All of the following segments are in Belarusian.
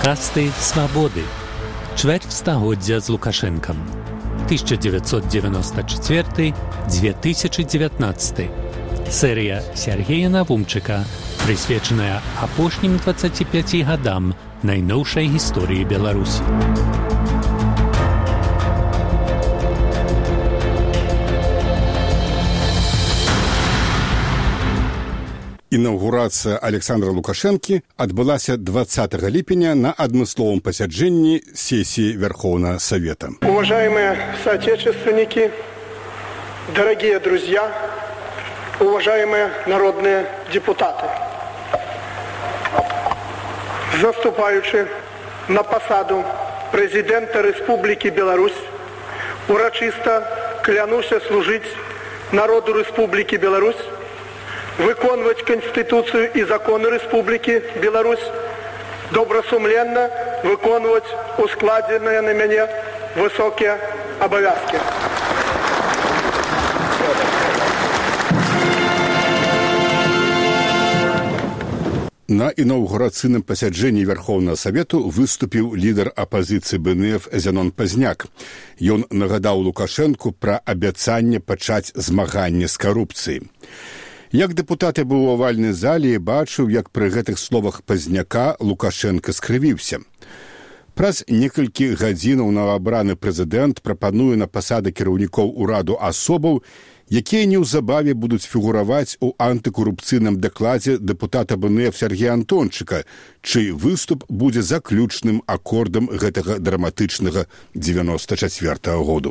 Падкасты «Свабоды». Чвэрць стагоддзя з Лукашэнкам. 1994-2019. Серыя Сергея Навумчыка, прысвечаная апошнім 25 гадам найноўшай гісторыі Беларусі. Інаўгурацыя Александра Лукашэнкі адбылася 20 ліпеня на адмысловым пасяджэнні сессии Верховного Совета. Уважаемые соотечественники, дорогие друзья, уважаемые народные депутаты, заступаючи на посаду президента Республики Беларусь, урочисто клянуся служить народу Республики Беларусь, выконваць Конституцию и законы Республики Беларусь, добросумленно выконваць ускладзеныя на мяне высокие обовязки. На інаўгурацыйным пасяджэнні Верховного Совету выступіў лідар апазіцыі БНФ Зянон Пазняк. Ён нагадаў Лукашэнку пра абяцанне пачаць змаганне з карупцыяй. Як дэпутат быў у авальнай зале і бачыў, як пры гэтых словах Пазняка Лукашэнка скрывіўся. Праз некалькі гадзінаў новаабраны прэзідэнт прапануе на пасады кіраўнікоў ураду асобаў, якія неўзабаве будуць фігураваць у антыкарупцыйным дакладзе дэпутата БНФ Сергея Антончыка, чый выступ будзе заключным акордам гэтага драматычнага 94-го году.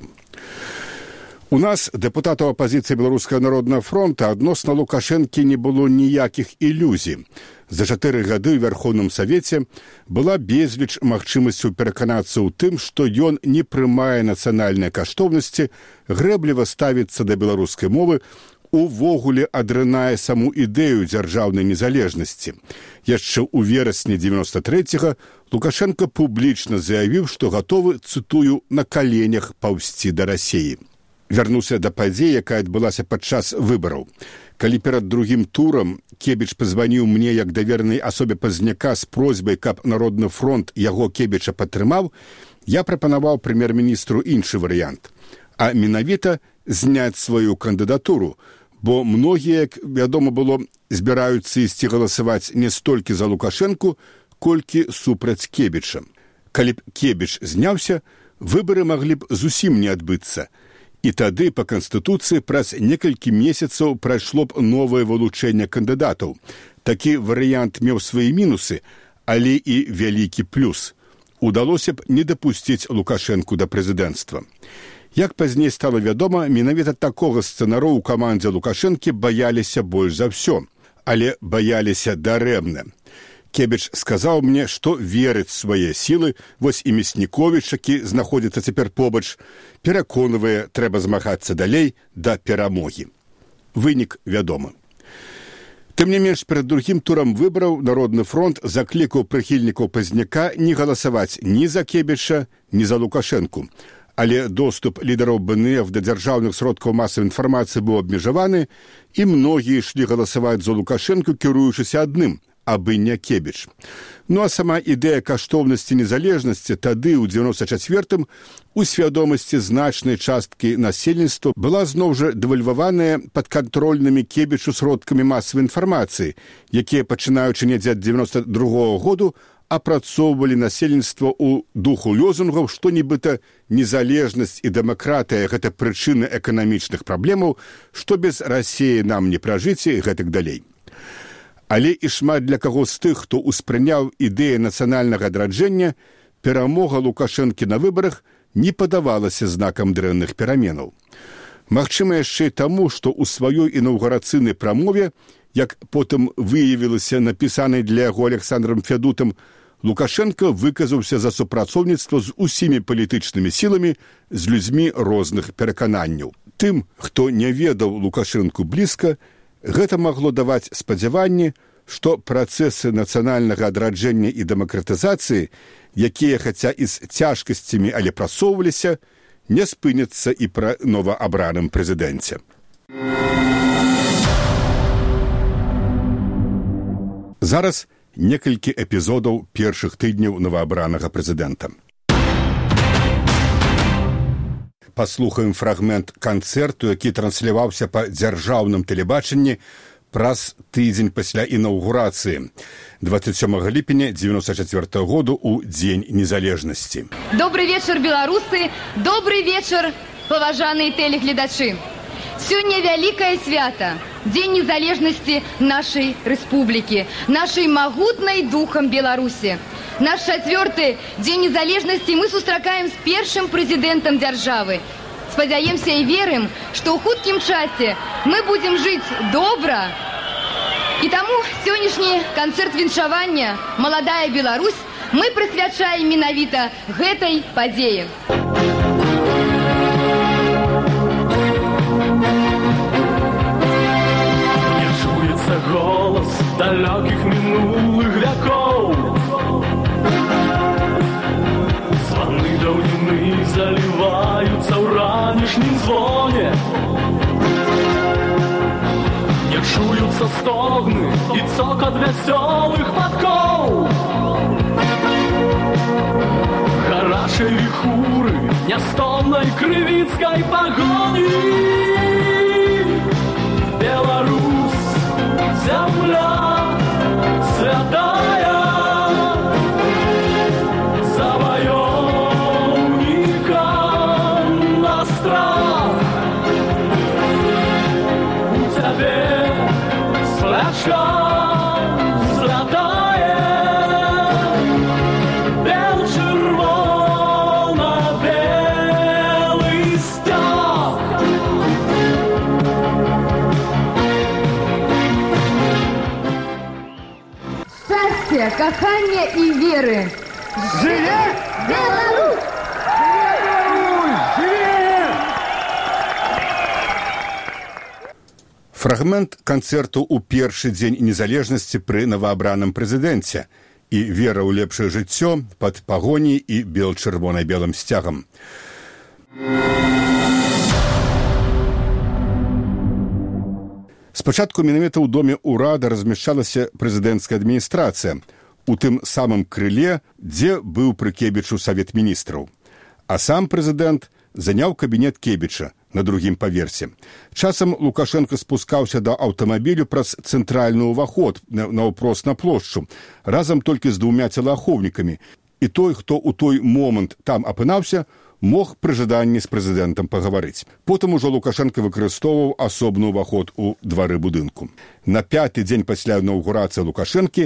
У нас, дэпутатаў апазіцыі Беларускага народнага фронта, адносна Лукашэнкі не было ніякіх ілюзій. За 4 гады ў Верховным Савеце была безліч магчымасцяў пераканацца ў тым, што ён не прымае нацыянальныя каштоўнасці, грэбліва ставіцца да беларускай мовы, увогуле адрынае саму ідэю дзяржаўнай незалежнасці. Яшчэ ў верасні 93-го Лукашенко публічна заявіў, што гатовы, цытую, на каленях паўзці да Расіі. Вярнуўся да падзеі, якая адбылася падчас выбараў. Калі перад другім турам Кебіч пазваніў мне як даверанай асобе Пазняка з просьбай, каб Народны фронт яго Кебіча падтрымаў, я прапанаваў прэм'ер-міністру іншы варыянт, а менавіта зняць сваю кандыдатуру, бо многія, як вядома было, збіраюцца ісці галасаваць не столькі за Лукашэнку, колькі супраць Кебіча. Калі б Кебіч зняўся, выбары маглі б зусім не адбыцца. І тады па Канстытуцыі праз некалькі месяцаў прайшло б новае вылучэнне кандыдатаў. Такі варыянт меў свае мінусы, але і вялікі плюс. Удалося б не дапусціць Лукашэнку да прэзідэнцтва. Як пазней стала вядома, менавіта такога сцэнару ў камандзе Лукашэнкі баяліся больш за ўсё, але баяліся дарэмна. Кебіч сказаў мне, што верыць свае сілы, вось і Мясніковіч, які знаходзіцца цяпер побач, пераконвае, трэба змагацца далей да перамогі. Вынік вядомы. Тым не менш, перад другім турам выбараў Народны фронт заклікаў прыхільнікаў Пазняка не галасаваць ні за Кебіча, ні за Лукашэнку. Але доступ лідараў БНФ да дзяржаўных сродкаў масавай інфармацыі быў абмежаваны, і многія ішлі галасаваць за Лукашэнку, кіруючыся адным – абы не Кебіч. Ну а сама ідэя каштоўнасці незалежнасці тады, у 94-м, у свядомасці значнай часткі насельніцтва была зноў жа дэвальваваная падкантрольнымі Кебічу сродкамі масавай інфармацыі, якія, пачынаючы недзе ад 92-го году, апрацоўвалі насельніцтва ў духу лозунгаў, што нібыта незалежнасць і дэмакратыя – гэта прычыны эканамічных праблемаў, што без Расіі нам не пражыць і гэтак далей. Але і шмат для каго з тых, хто ўспрыняў ідэю нацыянальнага адраджэння, перамога Лукашэнкі на выбарах не падавалася знакам дрэнных пераменаў. Магчыма, яшчэ і таму, што ў сваёй інаўгурацыйнай прамове, як потым выявілася напісанай для яго Александрам Фядутам, Лукашенко выказаўся за супрацоўніцтва з усімі палітычнымі сіламі, з людзьмі розных перакананняў. Тым, хто не ведаў Лукашэнку блізка, гэта магло даваць спадзяванне, што працэсы нацыянальнага адраджэння і дэмакратызацыі, якія, хаця і з цяжкасцямі, але прасоўваліся, не спыняцца і пра новаабраным прэзідэнце. Зараз некалькі эпізодаў першых тыдняў новаабранага прэзідэнта. Паслухаем фрагмент канцэрту, які трансляваўся па дзяржаўным тэлебачанні праз тыдзень пасля інаўгурацыі 27 ліпеня 1994 году у Дзень незалежнасці. Добрый вечер, беларусы! Добрый вечер, паважаныя тэлегледачы! Сёння вялікае свята, Дзень незалежнасці нашай рэспублікі, нашай магутнай духам Беларусі. Наш 4-й Дзень незалежнасці мы сустракаем з першым прэзідэнтам дзяржавы. Спадзяемся і верым, што ў хуткім часе мы будзем жыць добра. І таму сённяшні канцэрт віншавання «Маладая Беларусь» мы прысвячаем менавіта гэтай падзеі. Не чуецца голас далёкіх мінулых вякоў. Званы даўніны заліваюцца ў ранішнім звоне. Не чуюцца стогны і цокат вясёлых падкоў. Гарачай віхуры нястомнай крывіцкай пагоні. Беларусь, зямля святая, кахання і веры. Жыве Беларусь! Жыве! Фрагмент канцэрту ў першы дзень незалежнасці пры новаабраным прэзідэнце і вера ў лепшае жыццё пад пагоняй і бел-чырвона-белым сцягам. Спачатку менавіта ў доме ўрада размяшчалася прэзідэнцкая адміністрацыя, у тым самым крыле, дзе быў пры Кебічу савет міністраў. А сам прэзідэнт заняў кабінет Кебіча на другім паверсе. Часам Лукашенко спускаўся да аўтамабілю праз цэнтральны ўваход наўпрост на плошчу, разам толькі з 2 целаахоўнікамі. І той, хто ў той момант там апынаўся, мог пры жаданні з прэзідэнтам пагаварыць. Потым ужо Лукашенко выкарыстоўваў асобны ўваход у двары будынку. На 5-й дзень пасля інаўгурацыі Лукашэнкі,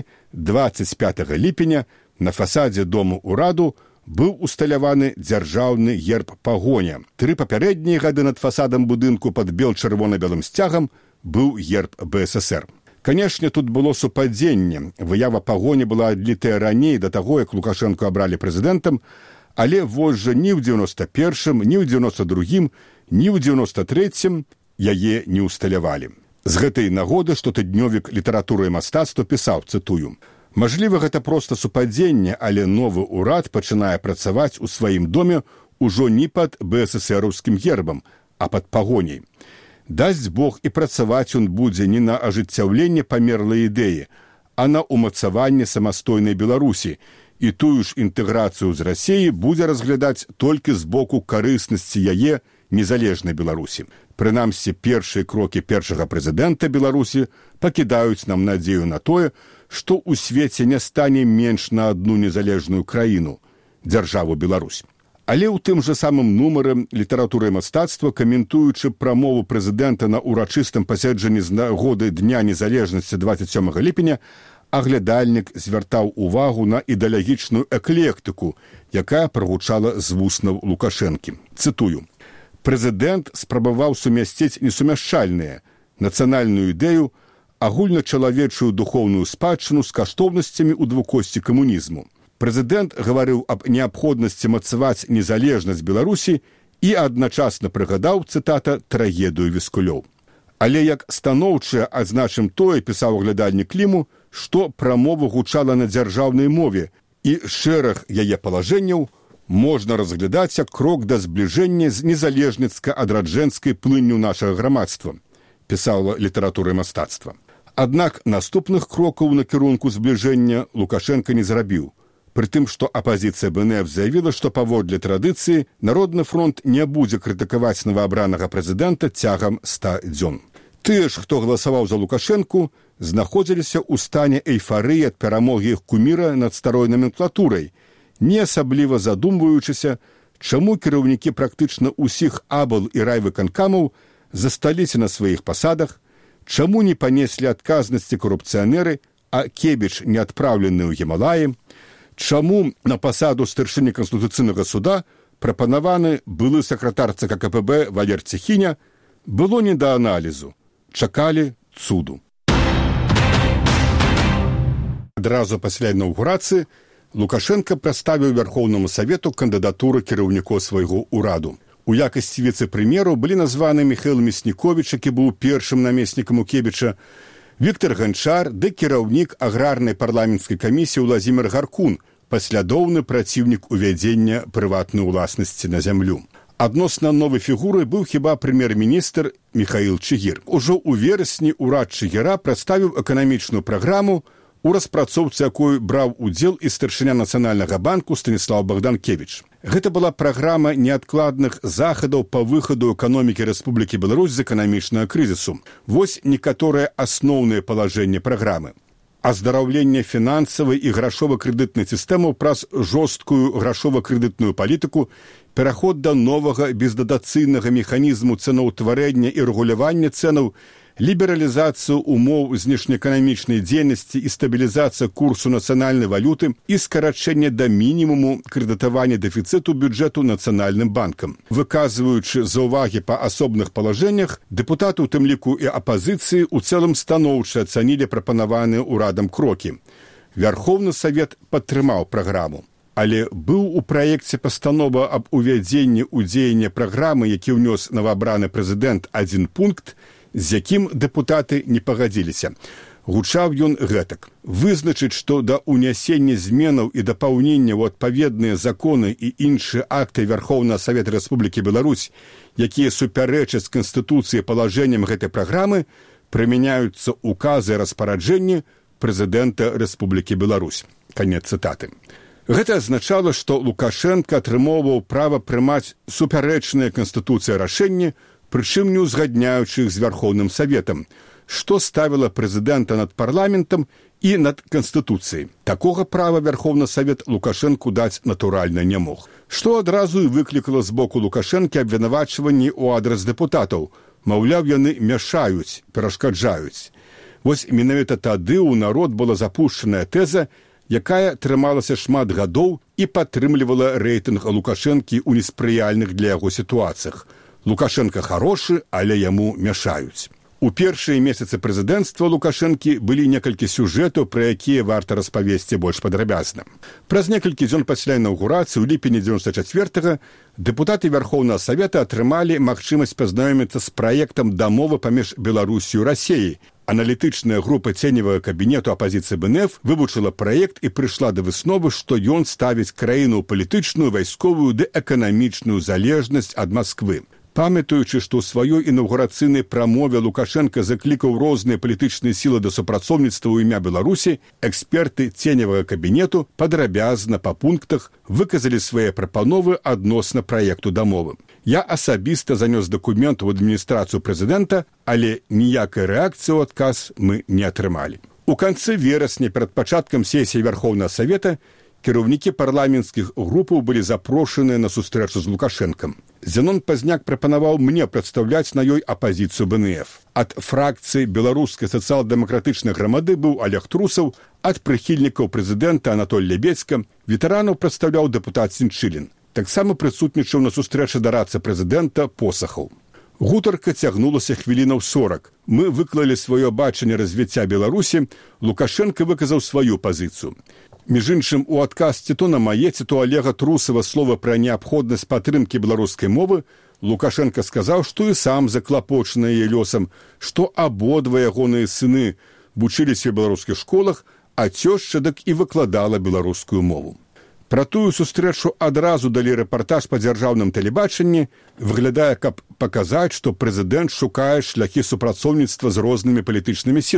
25 ліпеня, на фасадзе дому ўраду быў усталяваны дзяржаўны герб пагоня. 3 папярэднія гады над фасадам будынку пад бел-чырвона-белым сцягам быў герб БССР. Канешне, тут было супадзенне. Выява пагоня была адлітая раней да таго, як Лукашэнку абралі прэзідэнтам, але вось жа ні ў 91-м, ні ў 92-м, ні ў 93-м яе не ўсталявалі. З гэтай нагоды штотыднёвік літаратуры і мастацтва пісаў, цытую: «Мажліва, гэта проста супадзенне, але новы ўрад пачынае працаваць у сваім доме ўжо не пад БССРаўскім гербам, а пад пагоняй. Дасць Бог, і працаваць ён будзе не на ажыццяўленне памерлай ідэі, а на ўмацаванне самастойнай Беларусі, і тую ж інтэграцыю з Расіяй будзе разглядаць толькі з боку карыснасці яе незалежнай Беларусі. Прынамсі, першыя крокі першага прэзідэнта Беларусі пакідаюць нам надзею на тое, што ў свеце не стане менш на адну незалежную краіну – дзяржаву Беларусь. Але ў тым жа самым нумары літаратуры і мастацтва, каментуючы прамову прэзідэнта на урачыстым паседжанні з нагоды Дня незалежнасці 27 ліпеня, аглядальнік звяртаў увагу на ідэалагічную эклектыку, якая прагучала з вуснаў Лукашэнкі. Цытую: «Прэзідэнт спрабаваў сумясціць несумяшчальныя нацыянальную ідэю, агульначалавечую духоўную спадчыну з каштоўнасцямі ў двукосці камунізму. Прэзідэнт гаварыў аб неабходнасці мацаваць незалежнасць Беларусі і адначасна прыгадаў, цытата, трагедыю Віскулёў. Але як станоўчае адзначым тое, пісаў аглядальнік Кліму, што прамова гучала на дзяржаўнай мове, і шэраг яе палажэнняў можна разглядаць як крок да збліжэння з незалежніцка-адраджэнскай плынню нашага грамадства, пісала літаратура і мастацтва. Аднак наступных крокаў на кірунку збліжэння Лукашенко не зрабіў. Прытым, што апазіцыя БНФ заявіла, што паводле традыцыі Народны фронт не будзе крытыкаваць новаабранага прэзідэнта цягам 100 дзён. Тыя ж, хто галасаваў за Лукашэнку, знаходзіліся ў стане эйфарыі ад перамогі іх куміра над старой номенклатурай, не асабліва задумваючыся, чаму кіраўнікі практычна ўсіх абл і райвыканкамаў засталіся на сваіх пасадах, чаму не панеслі адказнасці карупцыянеры, а Кебіч не адпраўлены ў Гімалаі, чаму на пасаду старшыні Канстытуцыйнага суда прапанаваны былы сакратар ЦК КПБ Валер Цехіня, было не да аналізу, чакалі цуду. Адразу пасля інаўгурацыі Лукашенко прадставіў Вярхоўнаму Савету кандыдатуру кіраўнікоў свайго ўраду. У якасці віцэ-прэм'еру былі названы Міхаіл Мяснніковіч, які быў першым намеснікам у Кебіча, Віктар Ганчар ды кіраўнік аграрнай парламенцкай камісіі Уладзімір Гаркун, паслядоўны праціўнік увядзення прыватнай уласнасці на зямлю. Адносна новай фігуры быў хіба прэм'ер-міністр Міхаіл Чыгір. Ужо ў верасні ўрад Чыгіра прадставіў эканамічную праграму, у распрацоўцы якой браў удзел і старшыня Нацыянальнага банку Станіслаў Богданкевіч. Гэта была праграма неадкладных захадаў па выхаду эканомікі Рэспублікі Беларусь з эканамічнага крызісу. Вось некаторыя асноўныя палажэнні праграмы. Аздараўленне фінансавай і грашова-крэдытнай сістэмаў праз жорсткую грашова-крэдытную палітыку, пераход да новага бездатацыйнага механізму цэнаўтварэння і рэгулявання цэнаў, лібералізацыю умоў знешнеэканамічнай дзейнасці і стабілізацыя курсу нацыянальнай валюты і скарачэнне да мінімуму крэдытавання дэфіцыту бюджэту Нацыянальным банкам. Выказваючы заўвагі па асобных палажэннях, дэпутаты, у тым ліку і апазіцыі, у цэлым станоўча ацанілі прапанаваныя ўрадам крокі. Вярхоўны Савет падтрымаў праграму. Але быў у праекце пастанова аб увядзенні ў дзеянне праграмы, які ўнёс новаабраны прэзідэнт, адзін пункт, з якім дэпутаты не пагадзіліся. Гучаў ён гэтак: вызначыць, што да ўнясення зменаў і дапаўнення ў адпаведныя законы і іншыя акты Вярхоўнага Савета Рэспублікі Беларусь, якія супярэчаць Канстытуцыі палажэнням гэтай праграмы, прымяняюцца указы і распараджэнні прэзідэнта Рэспублікі Беларусь. Канец цытаты. Гэта азначала, што Лукашенко атрымоўваў права прымаць супярэчныя Канстытуцыі рашэнні, прычым не ўзгадняючы іх з Вярхоўным Саветам, што ставіла прэзідэнта над парламентам і над Канстытуцыяй. Такога права Вярхоўны Савет Лукашэнку даць натуральна не мог. Што адразу і выклікала з боку Лукашэнкі абвінавачванні ў адрас дэпутатаў. Маўляў, яны мяшаюць, перашкаджаюць. Вось менавіта тады ў народ была запушчаная тэза, якая трымалася шмат гадоў і падтрымлівала рэйтынг Лукашэнкі ў неспрыяльных для яго сітуацыях. Лукашенко хорошы, але яму мяшаюць. У першыя месяцы прэзідэнцтва Лукашэнкі былі некалькі сюжэтаў, пра якія варта распавесці больш падрабязна. Праз некалькі дзён пасля інаўгурацыі ў ліпені 94-го дэпутаты Вярхоўнага Савета атрымалі магчымасць пазнаёміцца з праектам дамовы паміж Беларусю і Расіяй. Аналітычная група ценевага кабінету апазіцыі БНФ вывучыла праект і прыйшла да высновы, што ён ставіць краіну ў палітычную, вайсковую ды эканамічную залежнасць ад Масквы. Памятаючы, што ў сваёй інаўгурацыйнай прамове Лукашенко заклікаў розныя палітычныя сілы да супрацоўніцтва ў імя Беларусі, эксперты ценевага кабінету падрабязна па пунктах выказалі свае прапановы адносна праекту дамовы. Я асабіста занёс дакумент у адміністрацыю прэзідэнта, але ніякай рэакцыі ў адказ мы не атрымалі. У канцы верасня перад пачаткам сесіі Вярхоўнага Савета кіраўнікі парламенцкіх групаў былі запрошаныя на сустрэчу з Лукашэнкам. Зянон Пазняк прапанаваў мне прадстаўляць на ёй апазіцыю БНФ. Ад фракцыі беларускай сацыял-дэмакратычнай грамады быў Олег Трусаў, ад прыхільнікаў прэзідэнта Анатоль Лебедзька, ветэранаў прадстаўляў дэпутат Сінчылін. Таксама прысутнічаў на сустрэчы дарадцы прэзідэнта Посахаў. Гутарка цягнулася хвілінаў 40. Мы выклалі сваё бачанне развіцця Беларусі, Лукашенко выказаў сваю пазіцыю. Між іншым, у адказ ці то на мае, ці то Олега Трусава слова пра неабходнасць падтрымкі беларускай мовы, Лукашенко сказаў, што і сам заклапочаны яе лёсам, што абодва ягоныя сыны вучыліся ў беларускіх школах, а цёшча дык і выкладала беларускую мову. Пра тую сустрэчу адразу далі рэпартаж па дзяржаўным тэлебачанні, выглядае, каб паказаць, што прэзідэнт шукае шляхі супрацоўніцтва з рознымі палітычнымі сіламі.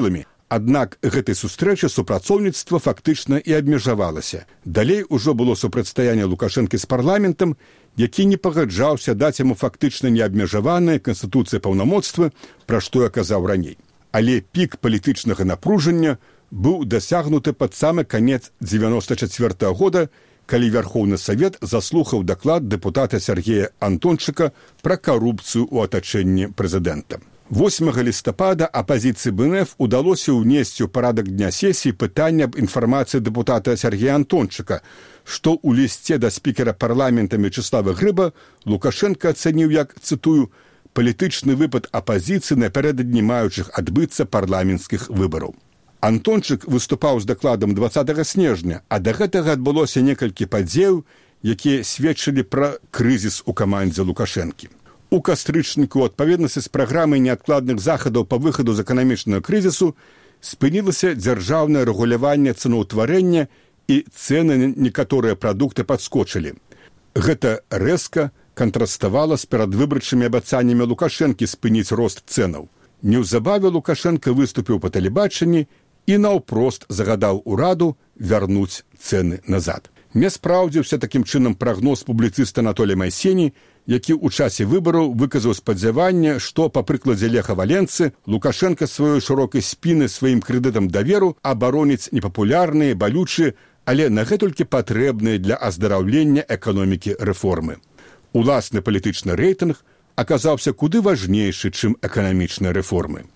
Аднак гэтай сустрэчы супрацоўніцтва фактычна і абмежавалася. Далей ужо было супрацьстаянне Лукашэнкі з парламентам, які не пагаджаўся даць яму фактычна неабмежаваныя канстытуцыі паўнамоцтвы, пра што я казаў раней. Але пік палітычнага напружання быў дасягнуты пад самы канец 1994 года, калі Вярхоўны Савет заслухаў даклад дэпутата Сергея Антончыка пра карупцыю ў атачэнні прэзідэнта. 8 лістапада апазіцыі БНФ удалося ўнесці ў парадак дня сесіі пытанне аб інфармацыі дэпутата Сергея Антончыка, што ў лісце да спікера парламента Мячеслава Грыба Лукашенко ацаніў як, цытую, «палітычны выпад апазіцыі напярэдадні маючых адбыцца парламенцкіх выбараў». Антончык выступаў з дакладам 20 снежня, а да гэтага адбылося некалькі падзеяў, якія сведчылі пра крызіс у камандзе Лукашэнкі. У кастрычніку, у адпаведнасці з праграмай неадкладных захадаў па выхаду з эканамічнага крызісу, спынілася дзяржаўнае рэгуляванне цэнаўтварэння і цэны на некаторыя прадукты падскочылі. Гэта рэзка кантраставала з перадвыбарчымі абяцаннямі Лукашэнкі спыніць рост цэнаў. Неўзабаве Лукашенко выступіў па тэлебачанні і наўпрост загадаў ураду вярнуць цэны назад. Не спраўдзіўся такім чынам прагноз публіцыста Анатолія Майсені, які ў часе выбараў выказаў спадзяванне, што, па прыкладзе Леха Валенцы, Лукашенко сваёй шырокай спіны сваім крэдытам даверу абароніць непапулярныя, балючыя, але нагэтулькі патрэбныя для аздараўлення эканомікі рэформы. Уласны палітычны рэйтынг аказаўся куды важнейшы, чым эканамічныя рэформы.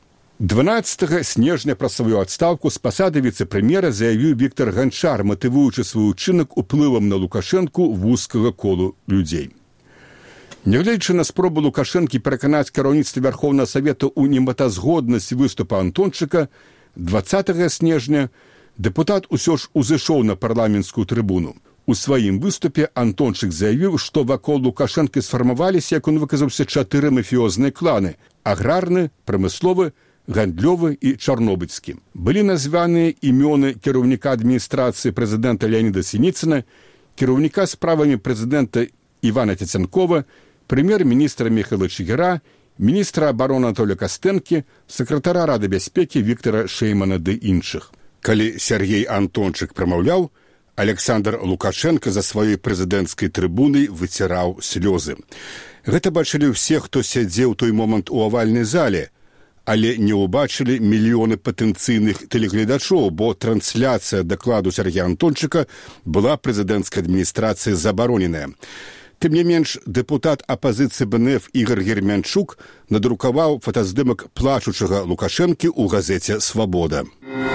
12 снежня пра сваю адстаўку з пасады віцэ-прэм'ера заявіў Віктар Ганчар, матывуючы свой учынак уплывам на Лукашэнку вузкага колу людзей. Нягледзячы на спробу Лукашэнкі пераканаць кіраўніцтва Вярхоўнага Савета ў немэтазгоднасці выступа Антончыка, 20 снежня дэпутат усё ж узышоў на парламенцкую трыбуну. У сваім выступе Антончык заявіў, што вакол Лукашэнкі сфармаваліся, як он выказаўся, 4 мафіёзныя кланы – аграрны, прамысловы, гандлёвы і чарнобыльскі. Былі названыя імёны кіраўніка адміністрацыі прэзідэнта Леаніда Сініцына, кіраўніка справамі прэзідэнта Івана Цяцянкова, прэм'ер-міністра Міхайла Чыгіра, міністра абароны Анатолія Кастэнкі, сакратара Рады бяспекі Віктара Шэймана ды іншых. Калі Сергей Антончык прамаўляў, Александр Лукашенко за сваёй прэзідэнцкай трыбунай выціраў слёзы. Гэта бачылі ўсе, хто сядзеў той момант у авальнай зале, але не ўбачылі мільёны патэнцыйных тэлегледачоў, бо трансляцыя дакладу Сергея Антончыка была прэзідэнцкай адміністрацыі забароненая. Тым не менш, дэпутат апазіцыі БНФ Ігор Гермянчук надрукаваў фотаздымак плачучага Лукашэнкі ў газеце «Свабода».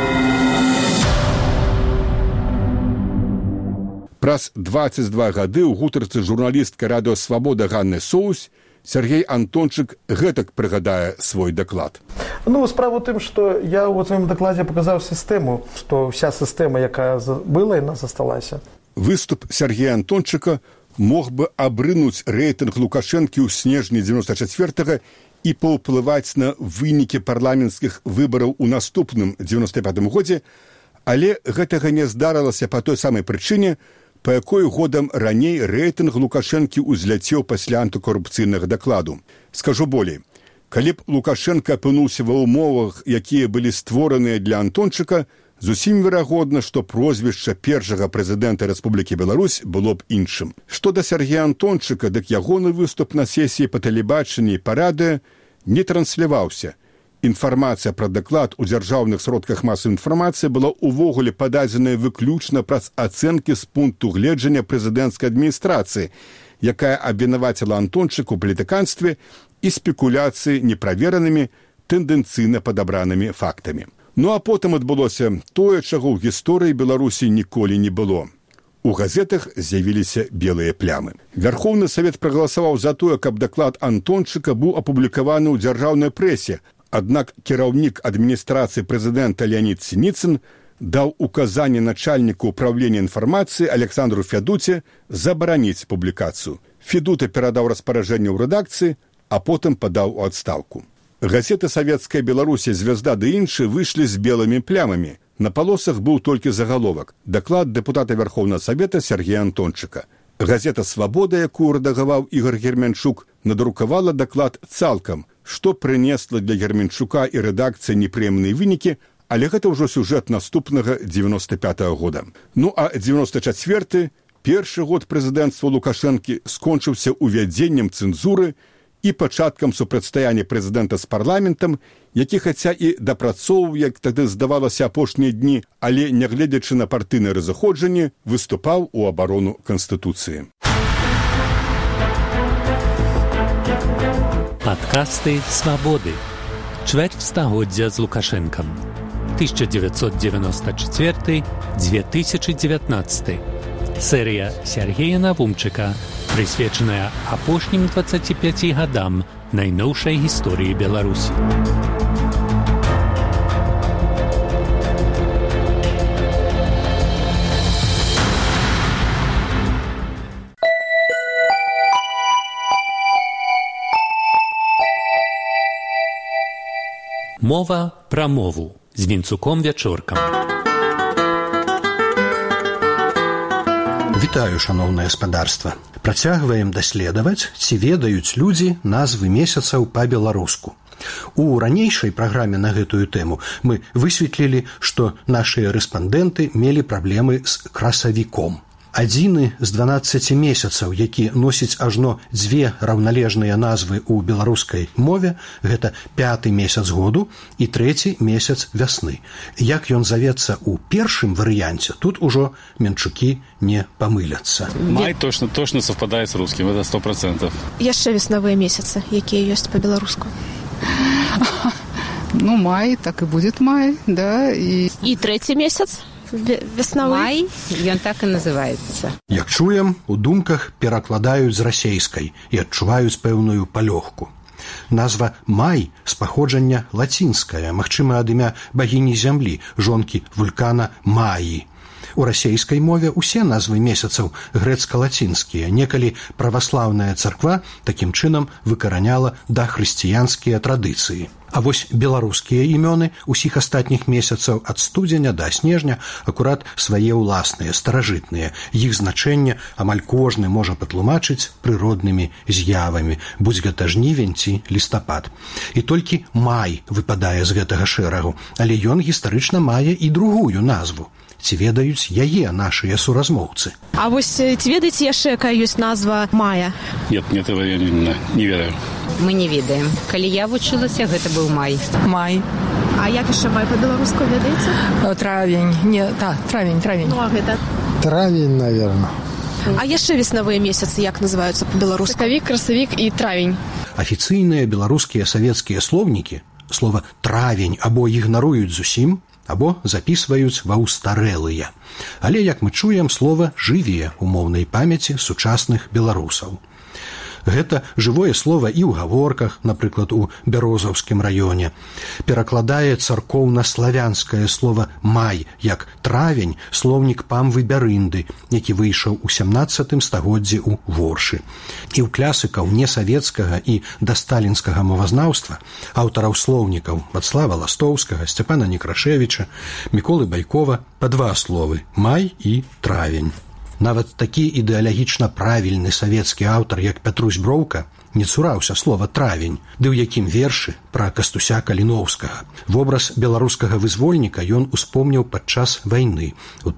Праз 22 гады ў гутарцы журналістка радыё «Свабода» Ганны Соусь Сергей Антончык гэтак прыгадае свой даклад. Справа ў тым, што я ў сваім дакладзе паказаў сістэму, што ўся сістэма, якая была, яна засталася. Выступ Сергея Антончыка мог бы абрынуць рэйтынг Лукашэнкі ў снежні 94-го і паўплываць на вынікі парламенцкіх выбараў у наступным 95-м годзе, але гэтага не здарылася па той самай прычыне, па якой годам раней рэйтынг Лукашэнкі ўзляцеў пасля антыкорупцыйнага дакладу. Скажу болей, калі б Лукашенко апынуўся ва ўмовах, якія былі створаныя для Антончыка, зусім верагодна, што прозвішча першага прэзідэнта Рэспублікі Беларусь было б іншым. Што да Сергея Антончыка, дык ягоны выступ на сесіі па тэлебачанні і па радыё не трансляваўся. Інфармацыя пра даклад у дзяржаўных сродках масавай інфармацыі была ўвогуле пададзеная выключна праз ацэнкі з пункту гледжання прэзідэнцкай адміністрацыі, якая абвінаваціла Антончыка ў палітыканстве і спекуляцыі неправеранымі, тэндэнцыйна падабранымі фактамі. А потым адбылося тое, чаго ў гісторыі Беларусі ніколі не было. У газетах з'явіліся белыя плямы. Вярхоўны Савет прагаласаваў за тое, каб даклад Антончыка быў апублікаваны ў дзяржаўнай прэсе, аднак кіраўнік адміністрацыі прэзідэнта Леанід Сініцын даў указанне начальніку ўправлення інфармацыі Александру Федуце забараніць публікацыю. Федута перадаў распараджэнне ў рэдакцыі, а потым падаў у адстаўку. Газеты «Савецкая Беларусі», «Звезда» ды іншыя выйшлі з белымі плямамі. На палосах быў толькі загаловак «Даклад дэпутата Вярхоўнага Савета Сергея Антончыка». Газета «Свабода», якую рэдагаваў Ігор Гермянчук, надрукавала даклад цалкам, што прынесла для Гермянчука і рэдакцыі непрыемныя вынікі, Але гэта ўжо сюжэт наступнага 95-го года. Ну а 94-й, першы год прэзідэнцтва Лукашэнкі, скончыўся увядзеннем цэнзуры і пачаткам супрацьстаяння прэзідэнта з парламентам, які хаця і дапрацоўваў, як тады здавалася, апошнія дні, але, нягледзячы на партыйнае разыходжанне, выступаў у абарону Канстытуцыі. Падкасты «Свабоды». Чвэрць стагоддзя з Лукашэнкам. 1994-2019. Серыя Сергея Навумчыка, прысвечаная апошнім 25 гадам найноўшай гісторыі Беларусі. Мова пра мову з Вінцуком Вячоркам. Вітаю, шаноўнае гаспадарства. Працягваем даследаваць, ці ведаюць людзі назвы месяцаў па-беларуску. У ранейшай праграме на гэтую тэму мы высветлілі, што нашыя рэспандэнты мелі праблемы з красавіком. Адзіны з 12 месяцаў, які носіць ажно дзве раўналежныя назвы ў беларускай мове, гэта 5-й месяц году і 3-й месяц вясны. Як ён завецца ў першым варыянце, тут ужо менчукі не памыляцца. Май точно совпадае з рускім, это 100%. Яшчэ веснавыя месяцы, якія ёсць па-беларуску. Ну, май, так і будзе май, да. І 3-й месяц? Веснавы? Май, ён так і называецца. Як чуем, у думках перакладаюць з расейскай і адчуваюць пэўную палёгку. Назва «май» з паходжання лацінская, магчыма, ад імя багіні зямлі, жонкі вулкана Маі. У расейскай мове ўсе назвы месяцаў грэцка-лацінскія. Некалі праваслаўная царква такім чынам выкараняла дахрысціянскія традыцыі. А вось беларускія імёны ўсіх астатніх месяцаў ад студзеня да снежня акурат свае ўласныя, старажытныя. Іх значэнне амаль кожны можа патлумачыць прыроднымі з'явамі, будзь гэта жнівень ці лістапад. І толькі май выпадае з гэтага шэрагу, але ён гістарычна мае і другую назву. Ці ведаюць яе нашыя суразмоўцы? А вось ці ведаеце яшчэ, якая ёсць назва мая? Нет, этого я не ведаю. Мы не ведаем. Калі я вучылася, гэта быў май. Май. А як яшчэ май па-беларуску, ведаеце? Травень. Не, так, травень. Ну, а гэта? Травень, наверное. А яшчэ веснавыя месяцы як называюцца па-беларуску? Сакавік, красавік і травень. Афіцыйныя беларускія савецкія слоўнікі слова «травень» або ігнаруюць зусім, або запісваюць ва ўстарэлыя. Але, як мы чуем, слова жыве ў моўнай памяці сучасных беларусаў. Гэта жывое слова і ў гаворках, напрыклад, у Бярозаўскім раёне. Перакладае царкоўна-славянскае слова «май» як «травень» слоўнік Памвы Бярынды, які выйшаў у 17 стагоддзі ў Воршы. І ў класікаў несавецкага і дасталінскага мовазнаўства, аўтараў слоўнікаў Вацлава Ластоўскага, Сцяпана Некрашевіча, Міколы Байкова па два словы «май» і «травень». Нават такі ідэалагічна правільны савецкі аўтар, як Пятрусь Броўка, не цураўся слова «травень», ды ў якім вершы пра Кастуся Каліноўскага. Вобраз беларускага вызвольніка ён успомніў падчас вайны ў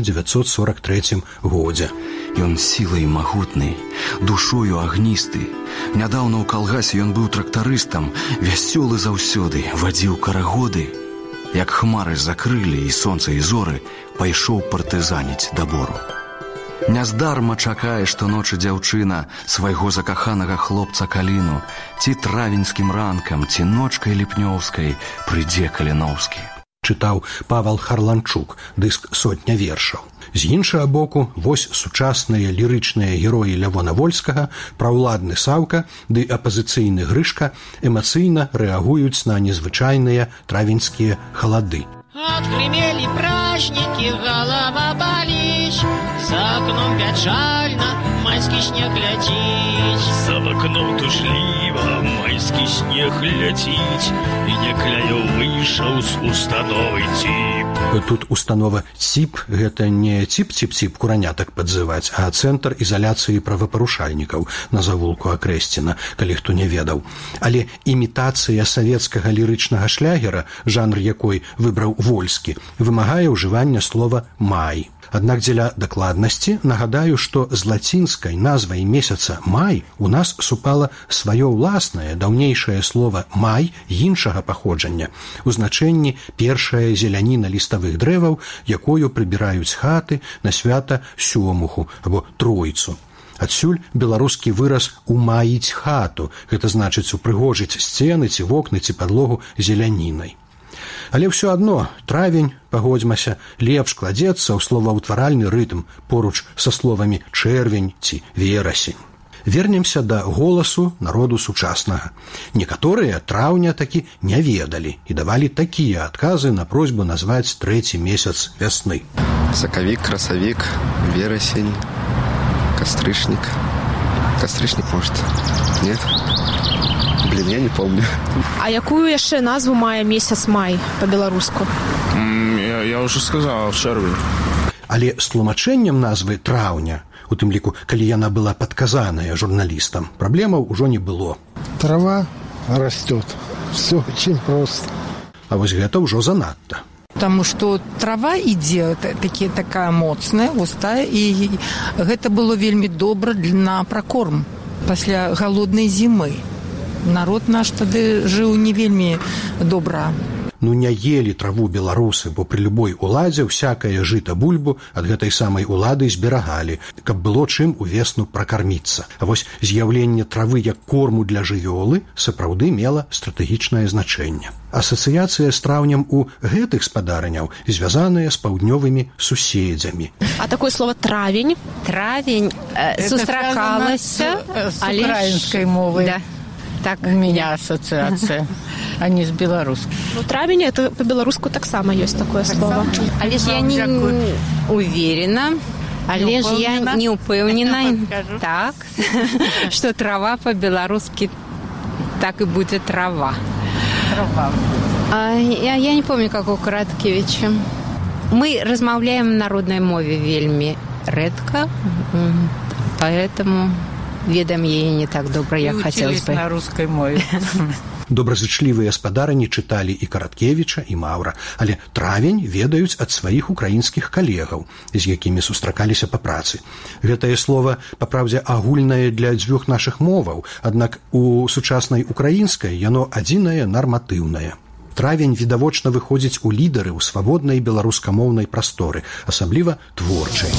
1943 годзе. Ён сілай магутны, душою агністы. Нядаўна ў калгасе ён быў трактарыстам, вясёлы заўсёды, вадзіў карагоды. Як хмары закрылі і сонца і зоры, пайшоў партызаніць да бору. Няздарма чакае, што ночы дзяўчына свайго закаханага хлопца Каліну, ці травеньскім ранкам, ці ночкай ліпнёўскай прыйдзе Каліноўскі. Чытаў Павал Харланчук, дыск «Сотня вершаў». З іншага боку, вось сучасныя лірычныя героі Лявона Вольскага, праўладны Саўка ды апазіцыйны Грышка эмацыйна рэагуюць на незвычайныя травеньскія халады. Отгремели праздники, голова болит, за окном печально, майский снег летит. За окном тужливо, майский снег ляціць, і някляё выйшаў з установы ціп. Тут установа ЦІП – гэта не ціп-ціп-ціп куранятак падзываць, а цэнтр ізаляцыі правапарушальнікаў на завулку Акрэсціна, калі хто не ведаў. Але імітацыя савецкага лірычнага шлягера, жанр якой выбраў Вольскі, вымагае ўжывання слова «май». Аднак дзеля дакладнасці нагадаю, што з лацінскай назвай месяца «май» у нас супала сваё ўласнае даўнейшае слова «май» іншага паходжання, у значэнні першая зеляніна ліставых дрэваў, якою прыбіраюць хаты на свята сёмуху або тройцу. Адсюль беларускі выраз «умаіць хату», гэта значыць упрыгожыць сцены ці вокны ці падлогу зелянінай. Але ўсё адно травень, пагодзьмася, лепш кладзецца ў словаўтваральны рытм поруч са словамі чэрвень ці верасень. Вернемся да голасу народу сучаснага. Некаторыя траўня такі не ведалі і давалі такія адказы на просьбу назваць трэці месяц вясны. Сакавік, красавік, верасень, кастрычнік. Кастрычнік, может? Нет? Блин, я не помню. А якую яшчэ назву мае месяц май па-беларуску? Я уже сказал, чэрвень. Але з тлумачэннем назвы траўня, у тым ліку, калі яна была падказаная журналістам, праблемаў ужо не было. Трава растет. Все очень просто. А вось гэта ўжо занадта. Потому что трава ідзе такая моцная, густая, і гэта было вельмі добра на пракорм пасля галоднай зімы. Народ наш тады жыў не вельмі добра. Ну не елі траву беларусы, бо пры любой уладзе всякае жыта бульбу ад гэтай самай улады зберагалі, каб было чым увесну пракарміцца. А вось з'яўленне травы як корму для жывёлы сапраўды мела стратэгічнае значэнне. Асацыяцыя з траўнем у гэтых спадарняў звязаная з паўднёвымі суседзямі. А такое слово травень? Травень сустракалася з украінскай мовы. Да. Так у меня ассоциация, а не с белорусской. Ну, травень, это по-белоруску так само есть такое слово. Але ж я не уверена, але ж я не упэўнена, так, что трава по-белорусски так и будет трава. Я не помню, как у Караткевича. Мы размаўляем на народной мове вельмі рэдка, поэтому... ведам яе не так добра, як хацелось бы. На рускай мове. Добразычлівыя спадарні чыталі і Караткевіча, і Маўра, але травень ведаюць ад сваіх украінскіх калегаў, з якімі сустракаліся па працы. Гэтае слова, папраўдзе, агульнае для дзвюх нашых моваў, аднак у сучаснай украінскай яно адзінае нарматыўнае. Травень відавочна выходзіць у лідары ў свабоднай беларускамоўнай прасторы, асабліва творчай.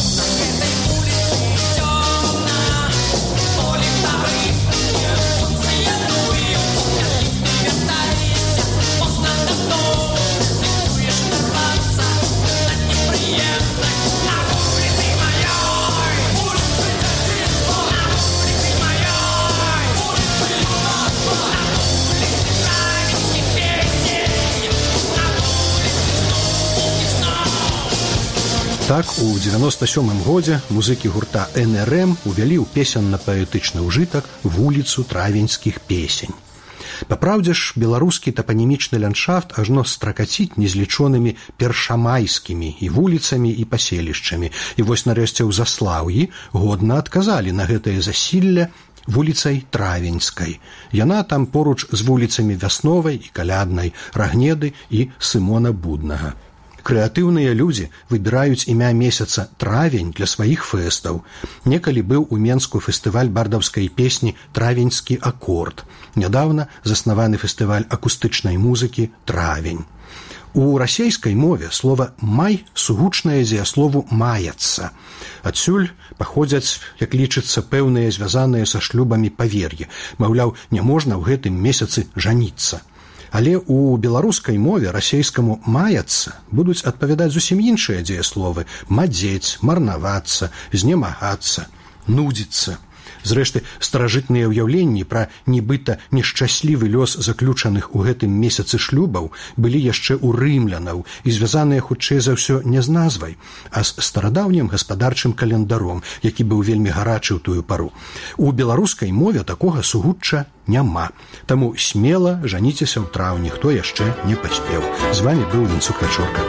Так, у 97-м годзе музыкі гурта НРМ увялі ў песенна-паэтычны ўжытак вуліцу травеньскіх песень. Папраўдзе ж, беларускі тапанімічны ландшафт ажно стракаціць незлічонымі першамайскімі і вуліцамі і паселішчамі. І вось нарэшце ў Заслаўі годна адказалі на гэтае засілле вуліцай Травеньскай. Яна там поруч з вуліцамі Вясновай і Каляднай, Рагнеды і Сымона Буднага. Крэатыўныя людзі выбіраюць імя месяца травень для сваіх фэстаў. Некалі быў у Менску фестываль бардаўскай песні «Травеньскі акорд». Нядаўна заснаваны фестываль акустычнай музыкі «Травень». У расейскай мове слова «май» сугучнае дзеяслову «маяцца». Адсюль паходзяць, як лічыцца, пэўныя звязаныя са шлюбамі павер'і. Маўляў, няможна ў гэтым месяцы жаніцца. Але ў беларускай мове расейскаму «маяцца» будуць адпавядаць зусім іншыя дзеясловы: мадзець, марнавацца, знемагацца, нудзіцца. Зрэшты, старажытныя ўяўленні пра нібыта нешчаслівы лёс заключаных у гэтым месяцы шлюбаў былі яшчэ ў рымлянаў і звязаныя хутчэй за ўсё не з назвай, а з старадаўнім гаспадарчым календаром, які быў вельмі гарачы ў тую пару. У беларускай мове такога сугучча няма. Таму смела жаніцеся ў траўні, хто яшчэ не паспеў. З вами быў Вінцук Вячорка.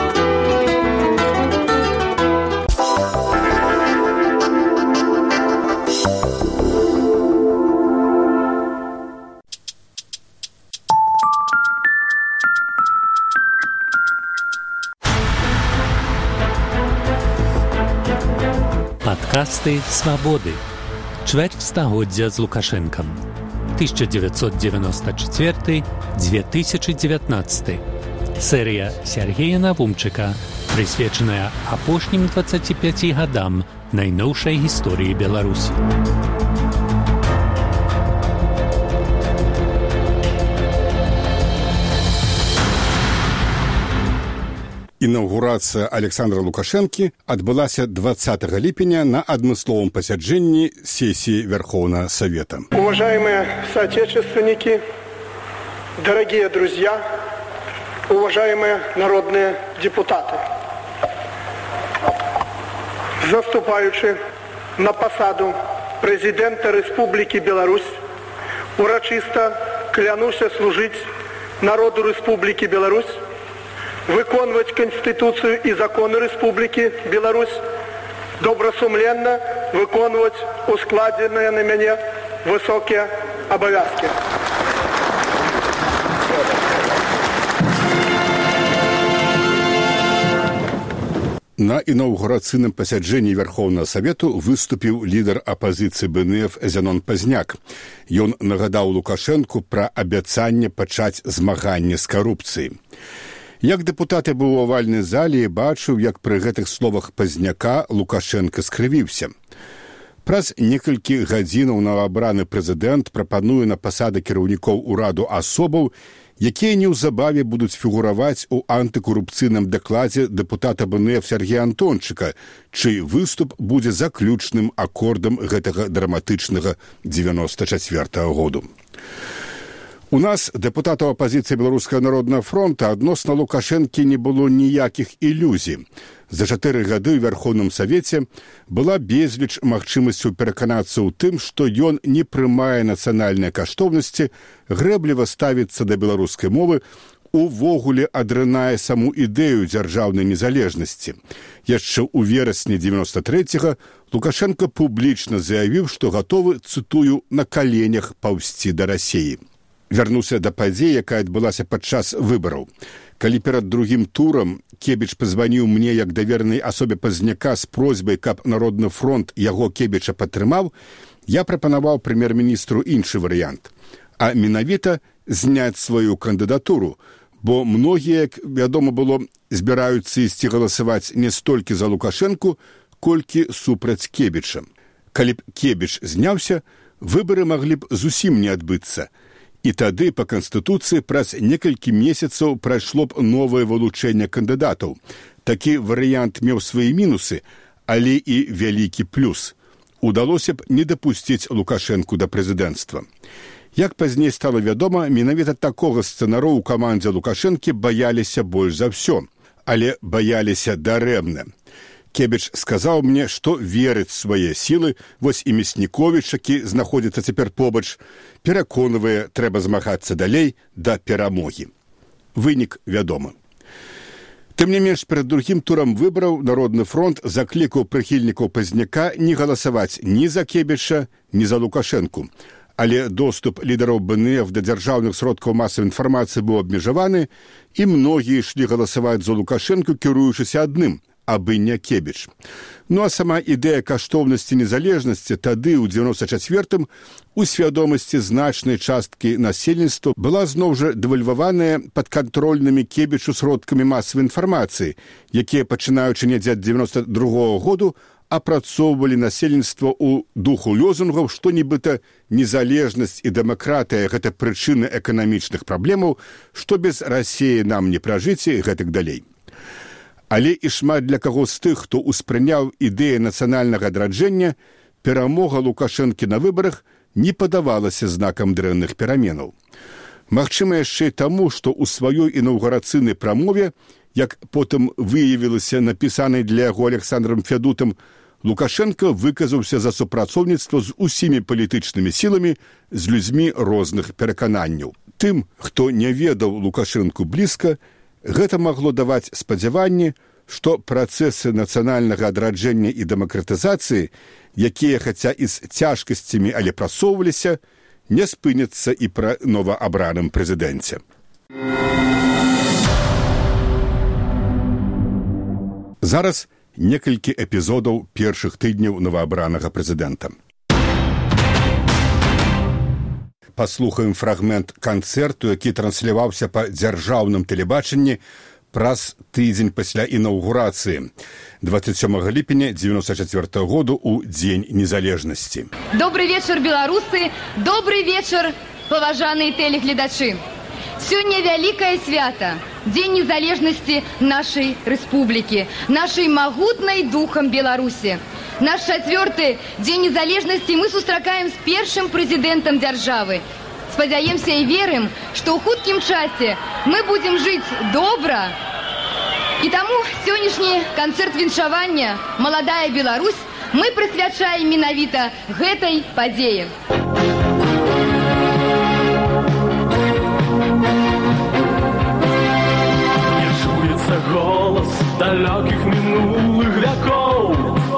Падкасты «Свабоды». Чвэрць стагоддзя з Лукашэнкам. 1994-2019. Серыя Сергея Навумчыка, прысвечаная апошнім 25 гадам найноўшай гісторыі Беларусі. Інаўгурацыя Александра Лукашэнкі адбылася 20 ліпеня на адмысловым пасяджэнні сессии Верховного Совета. Уважаемые соотечественники, дорогие друзья, уважаемые народные депутаты, заступаючи на посаду президента Республики Беларусь, урочисто клянуся служить народу Республики Беларусь, выконваць Конституцию и законы Республики Беларусь, добросумленно выконваць ускладзеныя на мяне высокие обовязки. На інаўгурацыйным пасяджэнні Верховного Совету выступіў лідар апазіцыі БНФ Зянон Пазняк. Ён нагадаў Лукашэнку пра абяцанне пачаць змаганне з карупцыяй. Як дэпутаты быў у авальнай зале і бачыў, як пры гэтых словах Пазняка Лукашенко скрывіўся. Праз некалькі гадзінаў новаабраны прэзідэнт прапануе на пасады кіраўнікоў ураду асобаў, якія неўзабаве будуць фігураваць у антыкорупцыйным дакладзе дэпутата БНФ Сергея Антончыка, чый выступ будзе заключным акордам гэтага драматычнага 94-го году. У нас, дэпутатаў апазіцыі Беларускага народнага фронта, адносна Лукашэнкі не было ніякіх ілюзій. За 4 гады ў Верховным Савеце была безліч магчымасцяў пераканацца ў тым, што ён не прымае нацыянальныя каштоўнасці, грэбліва ставіцца да беларускай мовы, увогуле адрынае саму ідэю дзяржаўнай незалежнасці. Яшчэ ў верасні 93-го Лукашенко публічна заявіў, што гатовы, цытую, на каленях паўзці да Расіі. Вярнуўся да падзеі, якая адбылася падчас выбараў. Калі перад другім турам Кебіч пазваніў мне як давернай асобе Пазняка з просьбай, каб Народны фронт яго Кебіча падтрымаў, я прапанаваў прэм'ер-міністру іншы варыянт, а менавіта зняць сваю кандыдатуру, бо многія, як вядома было, збіраюцца ісці галасаваць не столькі за Лукашэнку, колькі супраць Кебіча. Калі б Кебіч зняўся, выбары маглі б зусім не адбыцца. І тады па Канстытуцыі праз некалькі месяцаў прайшло б новае вылучэнне кандыдатаў. Такі варыянт меў свае мінусы, але і вялікі плюс. Удалося б не дапусціць Лукашэнку да прэзідэнцтва. Як пазней стала вядома, менавіта такога сцэнару ў камандзе Лукашэнкі баяліся больш за ўсё, але баяліся дарэмна. Кебіч сказаў мне, што верыць свае сілы, вось і Мясніковіч, які знаходзіцца цяпер побач, пераконвае, трэба змагацца далей да перамогі. Вынік вядомы. Тым не менш, перад другім турам выбараў Народны фронт заклікаў прыхільнікаў Пазняка не галасаваць ні за Кебіча, ні за Лукашэнку. Але доступ лідараў БНФ да дзяржаўных сродкаў масавай інфармацыі быў абмежаваны, і многія ішлі галасаваць за Лукашэнку, кіруючыся адным – абы не Кебіч. Ну а сама ідэя каштоўнасці незалежнасці тады, у 94-м, у свядомасці значнай часткі насельніцтва была зноў жа дэвальваваная падкантрольнымі Кебічу сродкамі масавай інфармацыі, якія, пачынаючы недзе ад 92-го году, апрацоўвалі насельніцтва ў духу лозунгаў, што нібыта незалежнасць і дэмакратыя – гэта прычыны эканамічных праблемаў, што без Расіі нам не пражыць і гэтак далей. Але і шмат для каго з тых, хто ўспрыняў ідэю нацыянальнага адраджэння, перамога Лукашэнкі на выбарах не падавалася знакам дрэнных пераменаў. Магчыма, яшчэ і таму, што ў сваёй інаўгурацыйнай прамове, як потым выявілася напісанай для яго Александрам Фядутам, Лукашенко выказаўся за супрацоўніцтва з усімі палітычнымі сіламі, з людзьмі розных перакананняў. Тым, хто не ведаў Лукашэнку блізка, гэта магло даваць спадзяванні, што працэсы нацыянальнага адраджэння і дэмакратызацыі, якія, хаця і з цяжкасцямі, але прасоўваліся, не спыняцца і пра новаабраным прэзідэнце. Зараз некалькі эпізодаў першых тыдняў новаабранага прэзідэнта. Паслухаем фрагмент канцэрту, які трансляваўся па дзяржаўным тэлебачанні праз тыдзень пасля інаўгурацыі 27 ліпеня 1994 году у Дзень незалежнасці. Добрый вечер, беларусы! Добрый вечер, паважаныя тэлегледачы! Сёння вялікае свята, Дзень незалежнасці нашай рэспублікі, нашай магутнай духам Беларусі. Наш 4-й Дзень незалежнасці мы сустракаем з першым прэзідэнтам дзяржавы. Спадзяемся і верым, што ў хуткім часе мы будзем жыць добра. І таму сённяшні канцэрт віншавання «Маладая Беларусь» мы прысвячаем менавіта гэтай падзеі. Не чуецца голас далёкіх мінулых вякоў.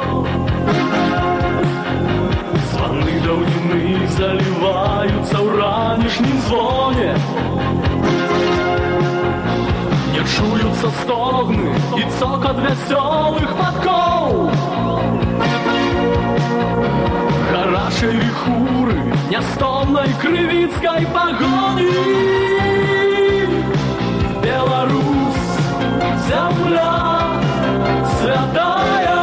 Званы даўніны заліваюцца ў ранішнім звоне. Не чуюцца стогны і цокат вясёлых падкоў. Гарачай віхуры нястомнай крывіцкай пагоні. Беларусь, зямля святая,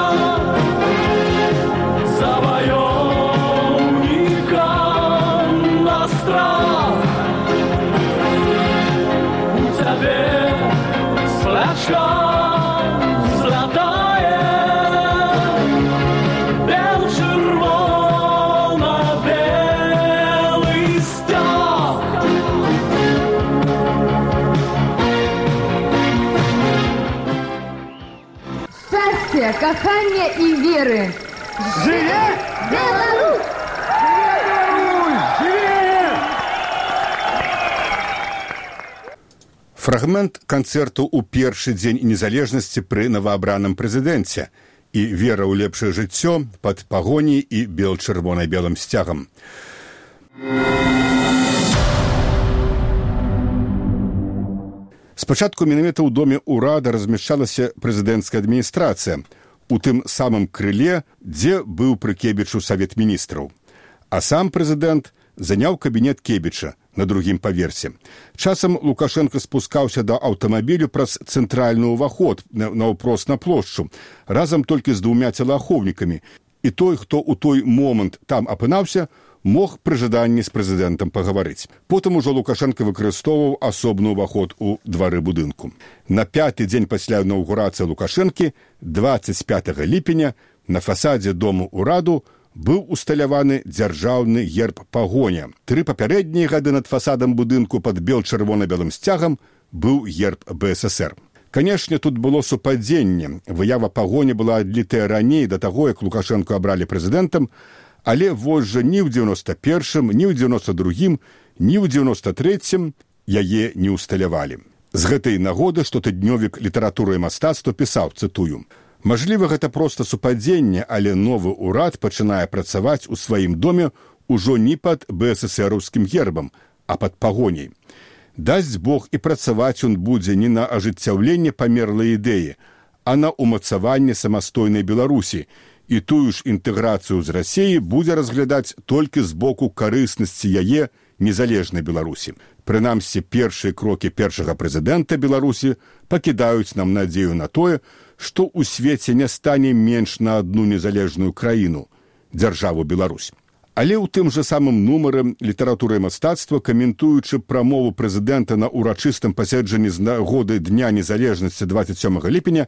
кахання і веры. Жыве Беларусь! Жыве! Фрагмент канцэрту ў першы дзень незалежнасці пры новаабраным прэзідэнце і вера ў лепшае жыццё пад пагоняй і бел-чырвона-белым сцягам. Спачатку менавіта ў доме ўрада размяшчалася прэзідэнцкая адміністрацыя, у тым самым крыле, дзе быў пры Кебічу Савет міністраў. А сам прэзідэнт заняў кабінет Кебіча на другім паверсе. Часам Лукашенко спускаўся да аўтамабілю праз цэнтральны ўваход наўпрост на плошчу, разам толькі з 2 целаахоўнікамі. І той, хто ў той момант там апынаўся, мог пры жаданні з прэзідэнтам пагаварыць. Потым ужо Лукашенко выкарыстоўваў асобны ўваход у двары будынку. На 5-й дзень пасля інаўгурацыі Лукашэнкі, 25 ліпеня, на фасадзе дому ўраду быў усталяваны дзяржаўны герб пагоня. 3 папярэднія гады над фасадам будынку пад бел-чырвона-белым сцягам быў герб БССР. Канешне, тут было супадзенне. Выява пагоня была адлітая раней да таго, як Лукашэнку абралі прэзідэнтам, але вось жа ні ў 91-м, ні ў 92-м, ні ў 93-м яе не ўсталявалі. З гэтай нагоды штотыднёвік літаратуры і мастацтва пісаў, цытую: «Мажліва, гэта проста супадзенне, але новы ўрад пачынае працаваць у сваім доме ўжо не пад БССРаўскім гербам, а пад пагоняй. Дасць Бог, і працаваць ён будзе не на ажыццяўленне памерлай ідэі, а на ўмацаванне самастойнай Беларусі, і тую ж інтэграцыю з Расіяй будзе разглядаць толькі з боку карыснасці яе незалежнай Беларусі. Прынамсі, першыя крокі першага прэзідэнта Беларусі пакідаюць нам надзею на тое, што ў свеце не стане менш на адну незалежную краіну – дзяржаву Беларусь. Але ў тым жа самым нумары літаратуры і мастацтва, каментуючы прамову прэзідэнта на урачыстым паседжанні з нагоды Дня незалежнасці 27 ліпеня,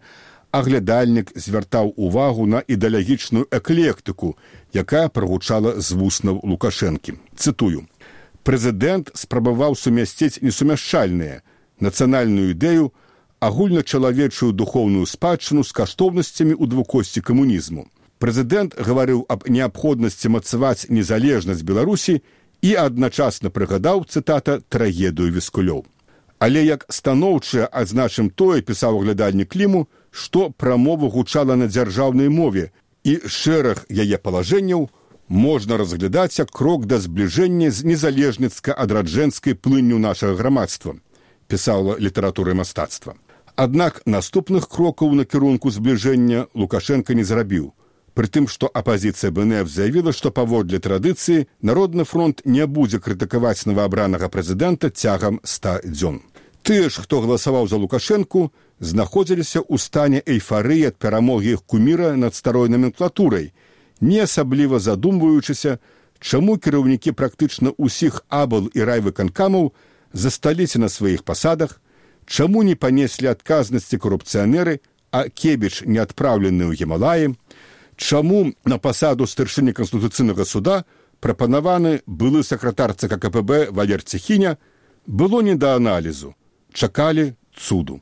Аглядальнік звяртаў увагу на ідэалагічную эклектыку, якая прагучала з вуснаў Лукашэнкі. Цытую: «Прэзідэнт спрабаваў сумясціць несумяшчальныя нацыянальную ідэю, агульначалавечую духоўную спадчыну з каштоўнасцямі ў двукосці камунізму. Прэзідэнт гаварыў аб неабходнасці мацаваць незалежнасць Беларусі і адначасна прыгадаў, цытата, трагедыю Віскулёў. Але як станоўчае адзначым тое, пісаў аглядальнік Кліму, што прамова гучала на дзяржаўнай мове, і шэраг яе палажэнняў можна разглядаць як крок да збліжэння з незалежніцка-адраджэнскай плынню нашага грамадства, пісала літаратура і мастацтва. Аднак наступных крокаў на кірунку збліжэння Лукашенко не зрабіў, пры тым, што апазіцыя БНФ заявіла, што паводле традыцыі Народны фронт не будзе крытыкаваць новаабранага прэзідэнта цягам 100 дзён. Тыя ж, хто галасаваў за Лукашэнку, знаходзіліся ў стане эйфарыі ад перамогі іх куміра над старой номенклатурай, не асабліва задумваючыся, чаму кіраўнікі практычна ўсіх абл і райвыканкамаў засталіся на сваіх пасадах, чаму не панеслі адказнасці карупцыянеры, а Кебіч не адпраўлены ў Гімалаі, чаму на пасаду старшыні Канстытуцыйнага суда прапанаваны былы сакратар ЦК КПБ Валер Цехіня, было не да аналізу, чакалі цуду.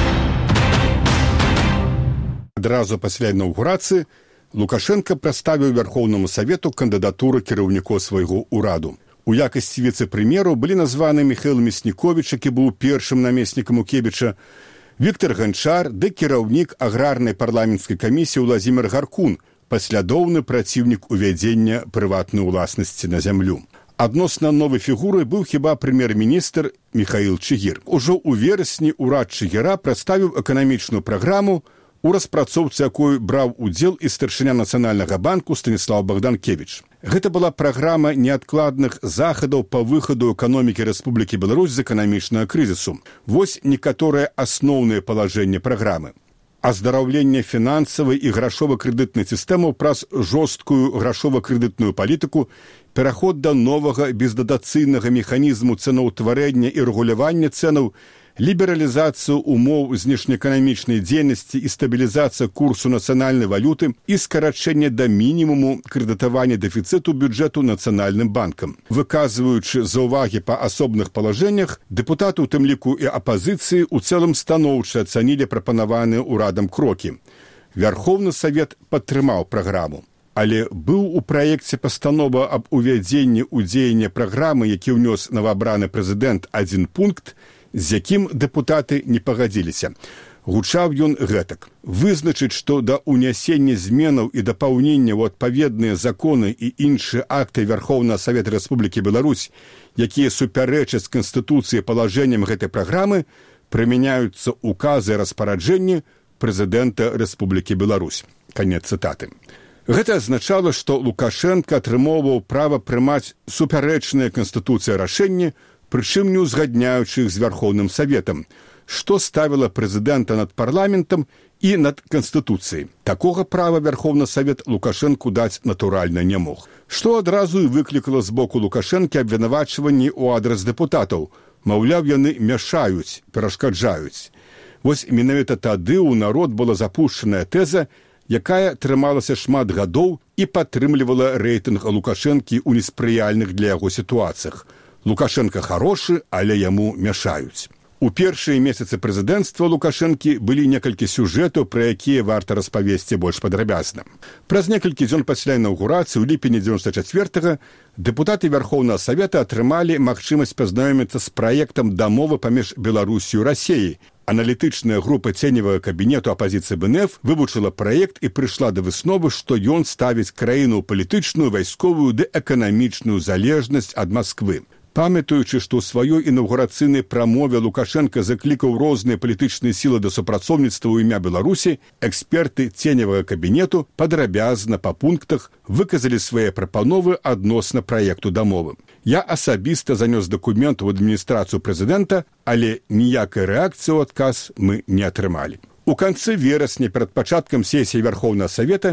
Адразу пасля інаўгурацыі Лукашенко прадставіў Вярхоўнаму Савету кандыдатуру кіраўнікоў свайго ўраду. У якасці віцэ-прэм'еру былі названы Міхаіл Мяснніковіч, які быў першым намеснікам у Кебіча, Віктар Ганчар ды кіраўнік аграрнай парламенцкай камісіі Уладзімір Гаркун, паслядоўны праціўнік увядзення прыватнай уласнасці на зямлю. Адносна новай фігуры быў хіба прэм'ер-міністр Міхаіл Чыгір. Ужо ў верасні ўрад Чыгіра прадставіў эканамічную праграму, у распрацоўцы якой браў удзел і старшыня Нацыянальнага банку Станіслаў Богданкевіч. Гэта была праграма неадкладных захадаў па выхаду эканомікі Рэспублікі Беларусь з эканамічнага крызісу. Вось некаторыя асноўныя палажэнні праграмы. Аздараўленне фінансавай і грашова-крэдытнай сістэмаў праз жорсткую грашова-крэдытную палітыку, пераход да новага бездатацыйнага механізму цэнаўтварэння і рэгулявання цэнаў, лібералізацыю умоў знешнеэканамічнай дзейнасці і стабілізацыя курсу нацыянальнай валюты і скарачэнне да мінімуму крэдытавання дэфіцыту бюджэту Нацыянальным банкам. Выказваючы заўвагі па асобных палажэннях, дэпутаты, у тым ліку і апазіцыі, у цэлым станоўча ацанілі прапанаваныя ўрадам крокі. Вярхоўны Савет падтрымаў праграму. Але быў у праекце пастанова аб увядзенні ў дзеянне праграмы, які ўнёс новаабраны прэзідэнт, адзін пункт, з якім дэпутаты не пагадзіліся. Гучаў ён гэтак: вызначыць, што да ўнясення зменаў і дапаўнення ў адпаведныя законы і іншыя акты Вярхоўнага Савета Рэспублікі Беларусь, якія супярэчаць Канстытуцыі палажэнням гэтай праграмы, прымяняюцца указы і распараджэнні прэзідэнта Рэспублікі Беларусь. Канец цытаты. Гэта азначала, што Лукашенко атрымоўваў права прымаць супярэчныя Канстытуцыі рашэнні, прычым не ўзгадняючы іх з Вярхоўным Саветам, што ставіла прэзідэнта над парламентам і над Канстытуцыяй. Такога права Вярхоўны Савет Лукашэнку даць натуральна не мог. Што адразу і выклікала з боку Лукашэнкі абвінавачванні ў адрас дэпутатаў. Маўляў, яны мяшаюць, перашкаджаюць. Вось менавіта тады ў народ была запушчаная тэза, якая трымалася шмат гадоў і падтрымлівала рэйтынг Лукашэнкі ў неспрыяльных для яго сітуацыях. Лукашенко хорошы, але яму мяшаюць. У першыя месяцы прэзідэнцтва Лукашэнкі былі некалькі сюжэтаў, пра якія варта распавесці больш падрабязна. Праз некалькі дзён пасля інаўгурацыі ў ліпені 94-го дэпутаты Вярхоўнага Савета атрымалі магчымасць пазнаёміцца з праектам дамовы паміж Беларусю і Расіяй. Аналітычная група ценевага кабінету апазіцыі БНФ вывучыла праект і прыйшла да высновы, што ён ставіць краіну ў палітычную, вайсковую ды эканамічную залежнасць ад Масквы. Памятаючы, што ў сваёй інаўгурацыйнай прамове Лукашенко заклікаў розныя палітычныя сілы да супрацоўніцтва ў імя Беларусі, эксперты ценевага кабінету падрабязна па пунктах выказалі свае прапановы адносна праекту дамовы. Я асабіста занёс дакумент у адміністрацыю прэзідэнта, але ніякай рэакцыі ў адказ мы не атрымалі. У канцы верасня перад пачаткам сесіі Вярхоўнага Савета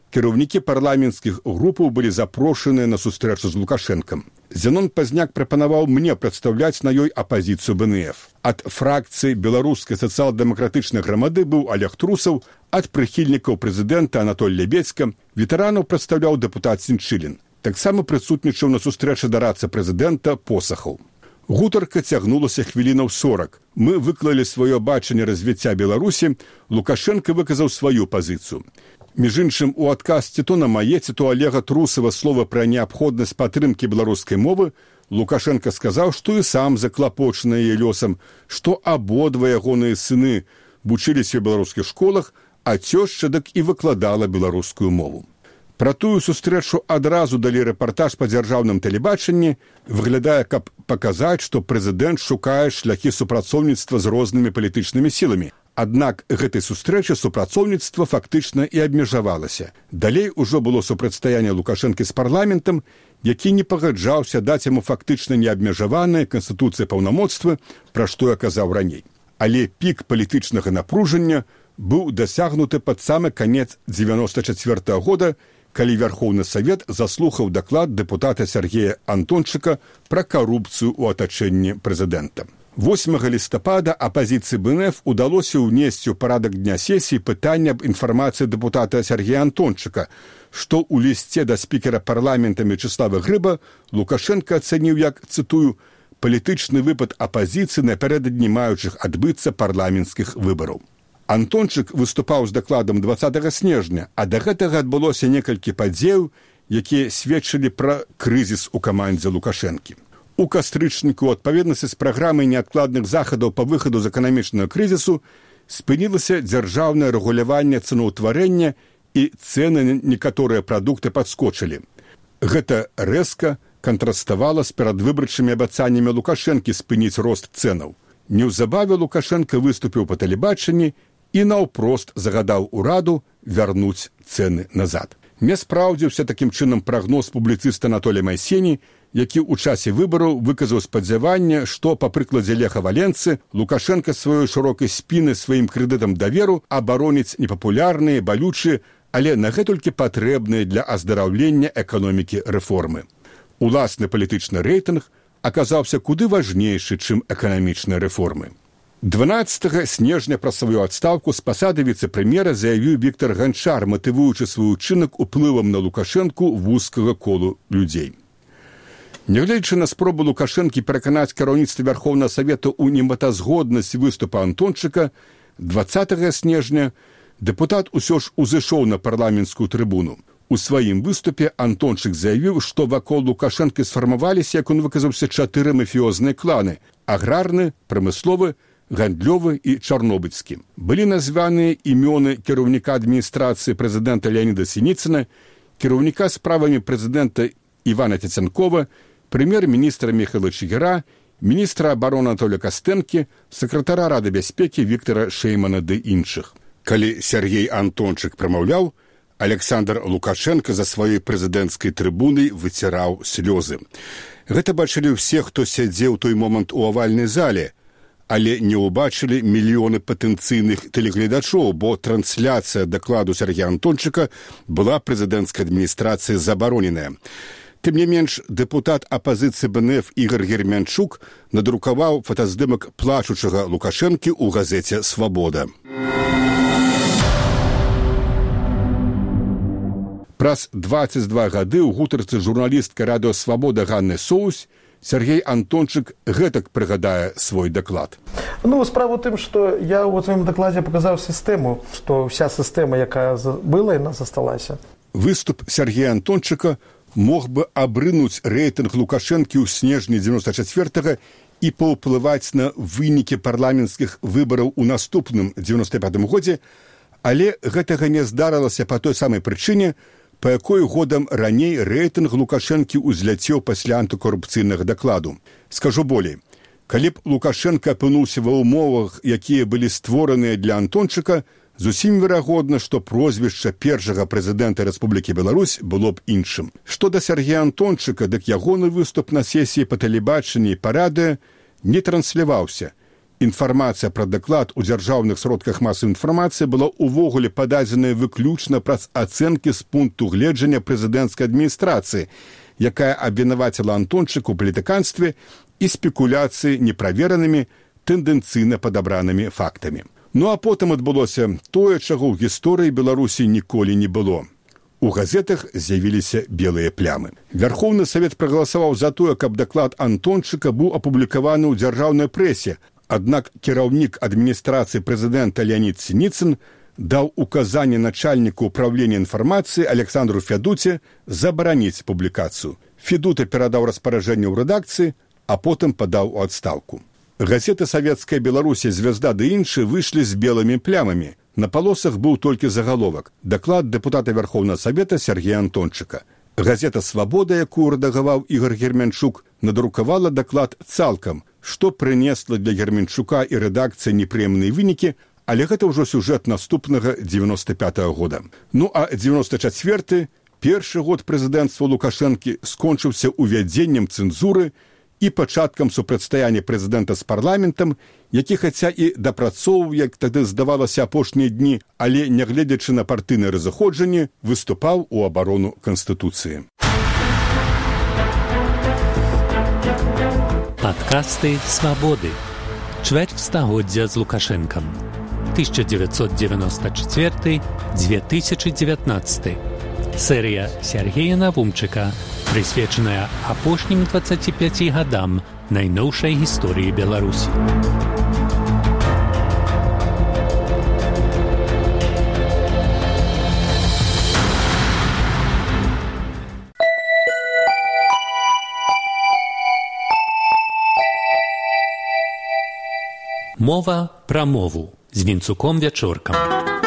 кіраўнікі парламенцкіх групаў былі запрошаныя на сустрэчу з Лукашэнкам. Зянон Пазняк прапанаваў мне прадстаўляць на ёй апазіцыю БНФ. Ад фракцыі беларускай сацыял-дэмакратычнай грамады быў Олег Трусаў, ад прыхільнікаў прэзідэнта Анатоль Лебедзька, ветэранаў прадстаўляў дэпутат Сенчылін. Таксама прысутнічаў на сустрэчы дарадца прэзідэнта Посахаў. Гутарка цягнулася хвілінаў 40. Мы выклалі сваё бачанне развіцця Беларусі, Лукашенко выказаў сваю пазіцыю. Між іншым, у адказ ці то на мае, ці то Олега Трусава слова пра неабходнасць падтрымкі беларускай мовы, Лукашенко сказаў, што і сам заклапочаны яе лёсам, што абодва ягоныя сыны вучыліся ў беларускіх школах, а цёшча дык і выкладала беларускую мову. Пра тую сустрэчу адразу далі рэпартаж па дзяржаўным тэлебачанні, выглядае, каб паказаць, што прэзідэнт шукае шляхі супрацоўніцтва з рознымі палітычнымі сіламі. Аднак гэтай сустрэчы супрацоўніцтва фактычна і абмежавалася. Далей ужо было супрацьстаянне Лукашэнкі з парламентам, які не пагаджаўся даць яму фактычна неабмежаваныя канстытуцыі паўнамоцтвы, пра што я казаў раней. Але пік палітычнага напружання быў дасягнуты пад самы канец 1994 года, калі Верховны Савет заслухаў даклад дэпутата Сергея Антончыка пра карупцыю ў атачэнні прэзідэнта. 8 лістапада апазіцыі БНФ удалося ўнесці ў парадак дня сесіі пытанне аб інфармацыі дэпутата Сергея Антончыка, што ў лісце да спікера парламента Мячеслава Грыба Лукашенко ацаніў як, цытую, «палітычны выпад апазіцыі напярэдадні маючых адбыцца парламенцкіх выбараў». Антончык выступаў з дакладам 20 снежня, а да гэтага адбылося некалькі падзеяў, якія сведчылі пра крызіс у камандзе Лукашэнкі. У кастрычніку, у адпаведнасці з праграмай неадкладных захадаў па выхаду з эканамічнага крызісу, спынілася дзяржаўнае рэгуляванне цэнаўтварэння і цэны на некаторыя прадукты падскочылі. Гэта рэзка кантраставала з перадвыбарчымі абяцаннямі Лукашэнкі спыніць рост цэнаў. Неўзабаве Лукашенко выступіў па тэлебачанні і наўпрост загадаў ураду вярнуць цэны назад. Не спраўдзіўся такім чынам прагноз публіцыста Анатолія Майсені, які ў часе выбараў выказаў спадзяванне, што, па прыкладзе Леха Валенцы, Лукашенко сваёй шырокай спіны сваім крэдытам даверу абароніць непапулярныя, балючыя, але нагэтулькі патрэбныя для аздараўлення эканомікі рэформы. Уласны палітычны рэйтынг аказаўся куды важнейшы, чым эканамічныя рэформы. 12 снежня пра сваю адстаўку з пасады віцэ-прэм'ера заявіў Віктар Ганчар, матывуючы свой учынак уплывам на Лукашэнку вузкага колу людзей. Нягледзячы на спробу Лукашэнкі пераканаць кіраўніцтва Верховнага Савета ў немэтазгоднасць выступа Антончыка, 20 снежня дэпутат усё ж узышоў на парламенцкую трыбуну. У сваім выступе Антончык заявіў, што вакол Лукашэнкі сфармаваліся, як он выказаўся, 4 мафіёзныя кланы – аграрны, прамысловы, гандлёвы і чарнобыльскі. Былі названыя імёны кіраўніка адміністрацыі прэзідэнта Леаніда Сініцына, кіраўніка справамі прэзідэнта Івана Цяцянкова, прэм'ер-міністра Міхайла Чыгіра, міністра абароны Анатолія Кастэнкі, сакратара Рады бяспекі Віктара Шэймана ды іншых. Калі Сергей Антончык прамаўляў, Александр Лукашенко за сваёй прэзідэнцкай трыбунай выціраў слёзы. Гэта бачылі ўсе, хто сядзеў той момант у авальнай зале, але не ўбачылі мільёны патэнцыйных тэлегледачоў, бо трансляцыя дакладу Сергея Антончыка была прэзідэнцкай адміністрацыі забароненая. Тым не менш, дэпутат апазіцыі БНФ Ігор Гермянчук надрукаваў фотаздымак плачучага Лукашэнкі ў газеце «Свабода». Праз 22 гады ў гутарцы журналістка радыё «Свабода» Ганны Соусь Сергей Антончык гэтак прыгадае свой даклад. Справа ў тым, што я ў сваім дакладзе паказаў сістэму, што вся сістэма, якая была, яна засталася. Выступ Сергея Антончыка мог бы абрынуць рэйтынг Лукашэнкі ў снежні 94-го і паўплываць на вынікі парламенцкіх выбараў у наступным 95-м годзе, але гэтага не здарылася па той самай прычыне, па якой годам раней рэйтынг Лукашэнкі ўзляцеў пасля антыкорупцыйнага дакладу. Скажу болей, калі б Лукашенко апынуўся ва ўмовах, якія былі створаныя для Антончыка, зусім верагодна, што прозвішча першага прэзідэнта Рэспублікі Беларусь было б іншым. Што да Сергея Антончыка, дык ягоны выступ на сесіі па тэлебачанні і па радыё не трансляваўся, Інфармацыя пра даклад у дзяржаўных сродках масавай інфармацыі была ўвогуле пададзеная выключна праз ацэнкі з пункту гледжання прэзідэнцкай адміністрацыі, якая абвінаваціла Антончык у палітыканстве і спекуляцыі неправеранымі, тэндэнцыйна падабранымі фактамі. Ну а потым адбылося тое, чаго ў гісторыі Беларусі ніколі не было. У газетах з'явіліся белыя плямы. Вярхоўны Савет прагаласаваў за тое, каб даклад Антончыка быў апублікаваны ў дзяржаўнай прэсе, аднак кіраўнік адміністрацыі прэзідэнта Леонід Сініцын даў указанне начальніку ўправлення інфармацыі Александру Федуце забараніць публікацыю. Федута перадаў распараджэнне ў рэдакцыі, а потым падаў у адстаўку. Газеты «Савецкая Беларусі», «Звезда» ды іншыя выйшлі з белымі плямамі. На палосах быў толькі загаловак «Даклад дэпутата Вярхоўнага Савета Сергея Антончыка». Газета «Свабода», якую рэдагаваў Ігор Герменчук, надрукавала даклад цалкам, што прынесла для Герменчука і рэдакцыі непрыемныя вынікі, але гэта ўжо сюжэт наступнага 95-го года. Ну а 94-й, першы год прэзідэнцтва Лукашэнкі, скончыўся увядзеннем цэнзуры і пачаткам супрацьстаяння прэзідэнта з парламентам, які хаця і дапрацоўваў, як тады здавалася, апошнія дні, але, нягледзячы на партыйнае разыходжанне, выступаў у абарону Канстытуцыі. Падкасты «Свабоды». Чвэрць стагоддзя з Лукашэнкам. 1994-2019. Серыя Сергея Навумчыка, прысвечаная апошнім 25 гадам найноўшай гісторыі Беларусі. Мова пра мову з Вінцуком Вячоркам.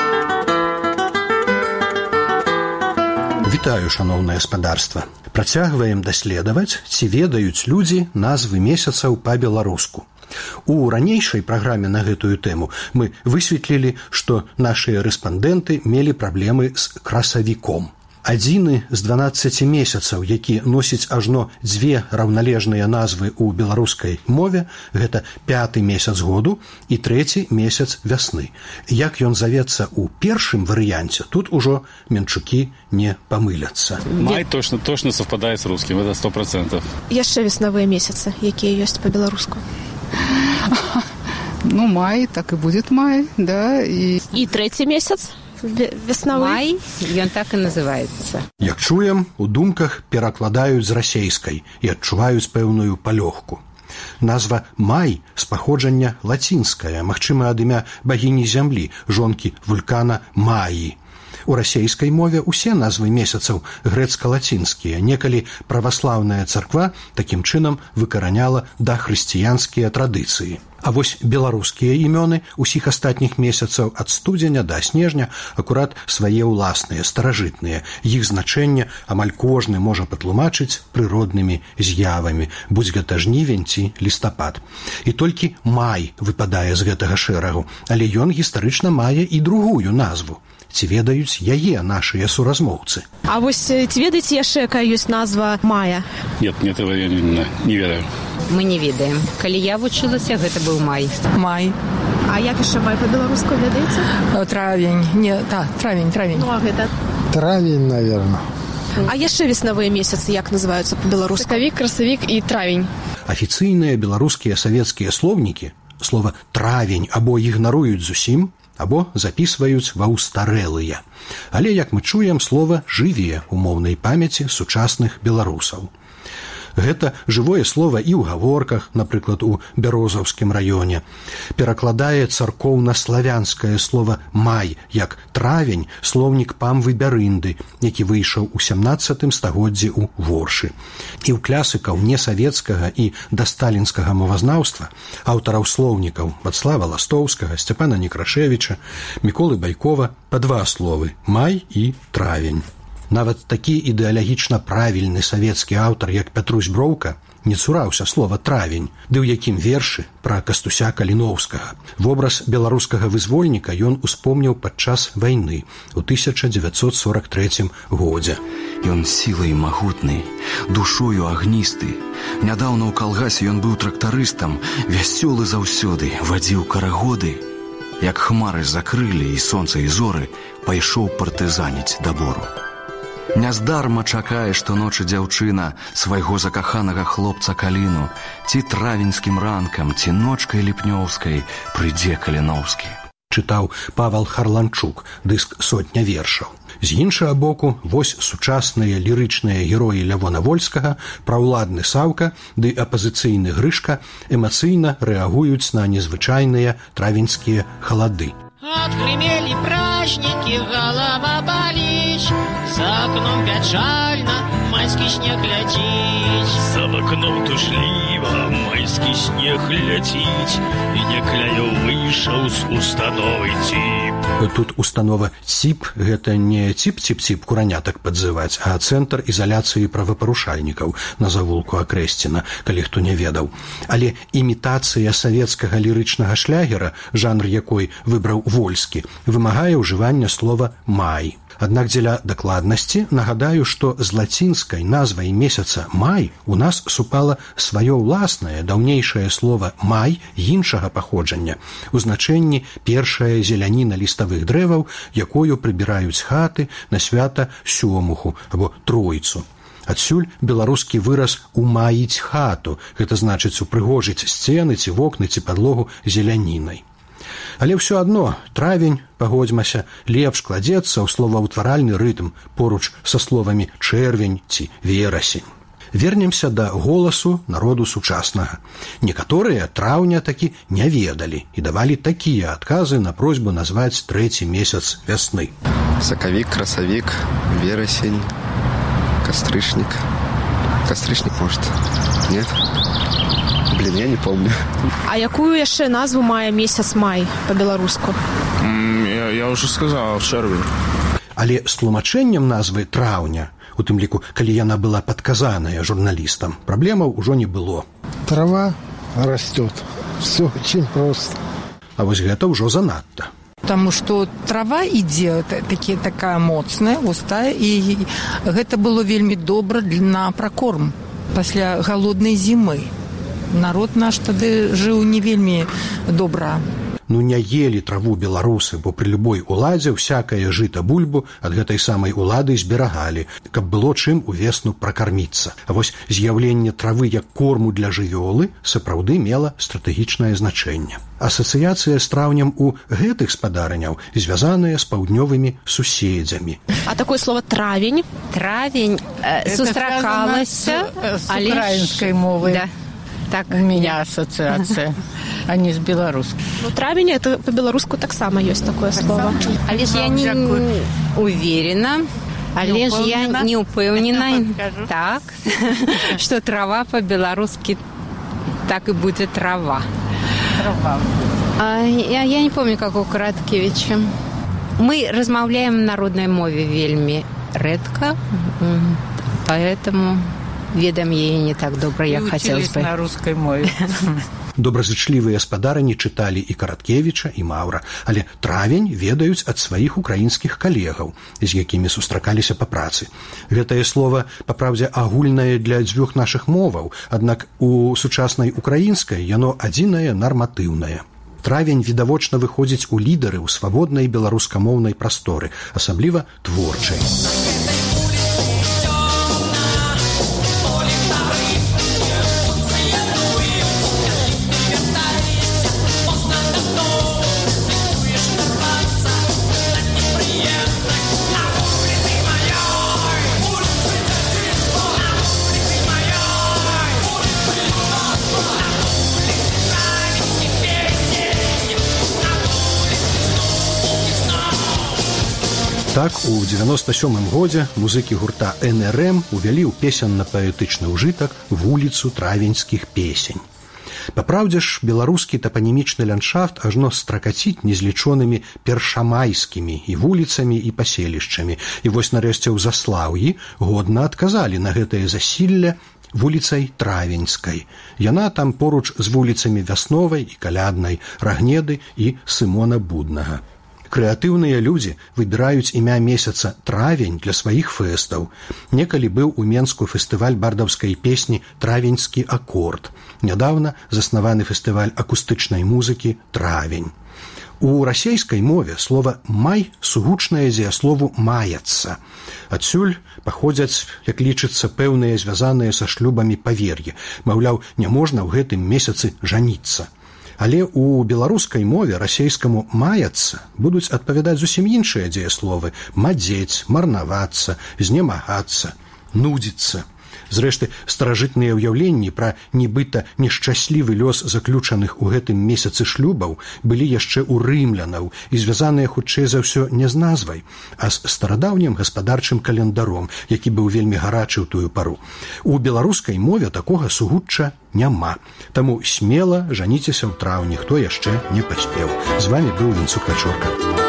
Вітаю, шаноўнае гаспадарства. Працягваем даследаваць, ці ведаюць людзі назвы месяцаў па-беларуску. У ранейшай праграме на гэтую тэму мы высветлілі, што нашыя рэспандэнты мелі праблемы з красавіком. Адзіны з 12 месяцаў, які носіць ажно дзве раўналежныя назвы ў беларускай мове, гэта 5-й месяц году і 3-й месяц вясны. Як ён завецца ў першым варыянце, тут ужо менчукі не памыляцца. Май точно совпадает с русским, это 100%. Яшчэ веснавыя месяцы, якія ёсць па-беларуску. Ну, май, так и будет май, да. И 3-й месяц? Веснавы? Май, ён так і называецца. Як чуем, у думках перакладаюць з расейскай і адчуваюць пэўную палёгку. Назва «май» з паходжання лацінская, магчыма, ад імя багіні зямлі, жонкі вулкана Маі. У расейскай мове ўсе назвы месяцаў грэцка-лацінскія. Некалі праваслаўная царква такім чынам выкараняла дахрысціянскія традыцыі. А вось беларускія імёны ўсіх астатніх месяцаў ад студзеня да снежня акурат свае ўласныя, старажытныя. Іх значэнне амаль кожны можа патлумачыць прыроднымі з'явамі, будзь гэта жнівень ці лістапад. І толькі май выпадае з гэтага шэрагу, але ён гістарычна мае і другую назву. Ці ведаюць яе нашыя суразмоўцы? А вось ці ведаеце яшчэ, якая ёсць назва мая? Нет, этого я не ведаю. Мы не ведаем. Калі я вучылася, гэта быў май. Май. А як яшчэ май па-беларуску ведаеце? Травень. Не, так, травень. Ну, а гэта? Травень, наверное. А яшчэ веснавыя месяцы як называюцца па-беларуску? Сакавік, красавік і травень. Афіцыйныя беларускія савецкія слоўнікі слова «травень» або ігнаруюць зусім, або запісваюць ва ўстарэлыя. Але, як мы чуем, слова жыве ў моўнай памяці сучасных беларусаў. Гэта жывое слова і ў гаворках, напрыклад, у Бярозаўскім раёне. Перакладае царкоўна-славянскае слова «май» як «травень» слоўнік Памвы Бярынды, які выйшаў у 17 стагоддзі ў Воршы. І ў класыкаў несавецкага і дасталінскага мовазнаўства, аўтараў слоўнікаў Вацлава Ластоўскага, Сцяпана Некрашевіча, Міколы Байкова па два словы «май» і «травень». Нават такі ідэалагічна правільны савецкі аўтар, як Пятрусь Броўка, не цураўся слова травень, ды ў якім вершы пра Кастуся Каліноўскага. Вобраз беларускага вызвольніка ён успомніў падчас вайны ў 1943 годзе. Ён сілай магутны, душою агністы. Нядаўна ў калгасе ён быў трактарыстам, вясёлы заўсёды, вадзіў карагоды. Як хмары закрылі і сонца і зоры, пайшоў партызаніць да бору. Няздарма чакае штоночы дзяўчына свайго закаханага хлопца Каліну, ці травеньскім ранкам, ці ночкай ліпнёўскай прыйдзе Каліноўскі. Чытаў Павал Харланчук, дыск «Сотня вершаў». З іншага боку, вось сучасныя лірычныя героі Лявона Вольскага, праўладны Саўка ды апазіцыйны Грышка эмацыйна рэагуюць на незвычайныя травеньскія халады. Отгремели праздники, голова болит, за окном печально, майский снег летит. За окном тушливо майский снег летит, и некляё выйшаў з установы ЦІП. Тут установа ЦІП – гэта не ЦІП-ЦІП-ЦІП куранятак падзываць, а Цэнтр ізаляцыі правапарушальнікаў на завулку Акрэсціна, калі хто не ведаў. Але імітацыя савецкага лірычнага шлягера, жанр якой выбраў Вольскі, вымагае ўжывання слова «май». Аднак дзеля дакладнасці нагадаю, што з лацінскай назвай месяца «май» у нас супала сваё ўласнае даўнейшае слова «май» іншага паходжання, у значэнні першая зеляніна ліставых дрэваў, якою прыбіраюць хаты на свята сёмуху або тройцу. Адсюль беларускі выраз «умаіць хату», гэта значыць упрыгожыць сцены ці вокны ці падлогу зелянінай. Але ўсё адно травень, пагодзьмася, лепш кладзецца ў словаўтваральны рытм поруч са словамі чэрвень ці верасень. Вернемся да голасу народу сучаснага. Некаторыя траўня такі не ведалі і давалі такія адказы на просьбу назваць трэці месяц вясны. Сакавік, красавік, верасень, кастрычнік. Кастрычнік, может? Нет? Блин, я не помню. А якую яшчэ назву мае месяц май па-беларуску? Я уже сказал, чэрвень. Але з тлумачэннем назвы траўня, у тым ліку, калі яна была падказаная журналістам, праблемаў ужо не было. Трава растет. Все очень просто. А вось гэта ўжо занадта. Потому что трава ідзе такая моцная, густая, і гэта было вельмі добра на пракорм пасля галоднай зімы. Народ наш тады жыў не вельмі добра. Ну не елі траву беларусы, бо пры любой уладзе всякае жыта бульбу ад гэтай самай улады зберагалі, каб было чым увесну пракарміцца. А вось з'яўленне травы як корму для жывёлы сапраўды мела стратэгічнае значэнне. Асацыяцыя з траўнем у гэтых спадарняў звязаная з паўднёвымі суседзямі. А такое слово травень? Травень сустракалася з украінскай мовы. Да. Так у меня ассоциация, а не с белорусской. Ну, травень, это по-белоруску так само есть такое слово. Але ж я не уверена, але ж я не упэўнена, так, что трава по-белорусски так и будет трава. Я не помню, как у Караткевича. Мы размаўляем на народной мове вельмі рэдка, поэтому... ведам яе не так добра, як хацелось бы. На рускай мове. Добразычлівыя спадарні чыталі і Караткевіча, і Маўра, але травень ведаюць ад сваіх украінскіх калегаў, з якімі сустракаліся па працы. Гэтае слова, папраўдзе, агульнае для дзвюх нашых моваў, аднак у сучаснай украінскай яно адзінае нарматыўнае. Травень відавочна выходзіць у лідары ў свабоднай беларускамоўнай прасторы, асабліва творчай. Так, у 97-м годзе музыкі гурта НРМ увялі ў песенна-паэтычны ўжытак вуліцу травеньскіх песень. Папраўдзе ж, беларускі тапанімічны ландшафт ажно стракаціць незлічонымі першамайскімі і вуліцамі, і паселішчамі. І вось нарэшце ў Заслаўі годна адказалі на гэтае засілле вуліцай Травеньскай. Яна там поруч з вуліцамі Вясновай і Каляднай, Рагнеды і Сымона Буднага. Крэатыўныя людзі выбіраюць імя месяца травень для сваіх фэстаў. Некалі быў у Менску фестываль бардаўскай песні «Травеньскі акорд». Нядаўна заснаваны фестываль акустычнай музыкі «Травень». У расейскай мове слова «май» сугучнае дзеяслову «маяцца». Адсюль паходзяць, як лічыцца, пэўныя звязаныя са шлюбамі павер'і. Маўляў, няможна ў гэтым месяцы жаніцца. Але ў беларускай мове расейскаму «маяцца» будуць адпавядаць зусім іншыя дзеясловы: мадзець, марнавацца, знемагацца, нудзіцца. Зрэшты, старажытныя ўяўленні пра нібыта нешчаслівы лёс заключаных у гэтым месяцы шлюбаў былі яшчэ ў рымлянаў і звязаныя хутчэй за ўсё не з назвай, а з старадаўнім гаспадарчым календаром, які быў вельмі гарачы ў тую пару. У беларускай мове такога сугучча няма. Таму смела жаніцеся ў траўні, хто яшчэ не паспеў. З вамі быў Вінцук Пячорка.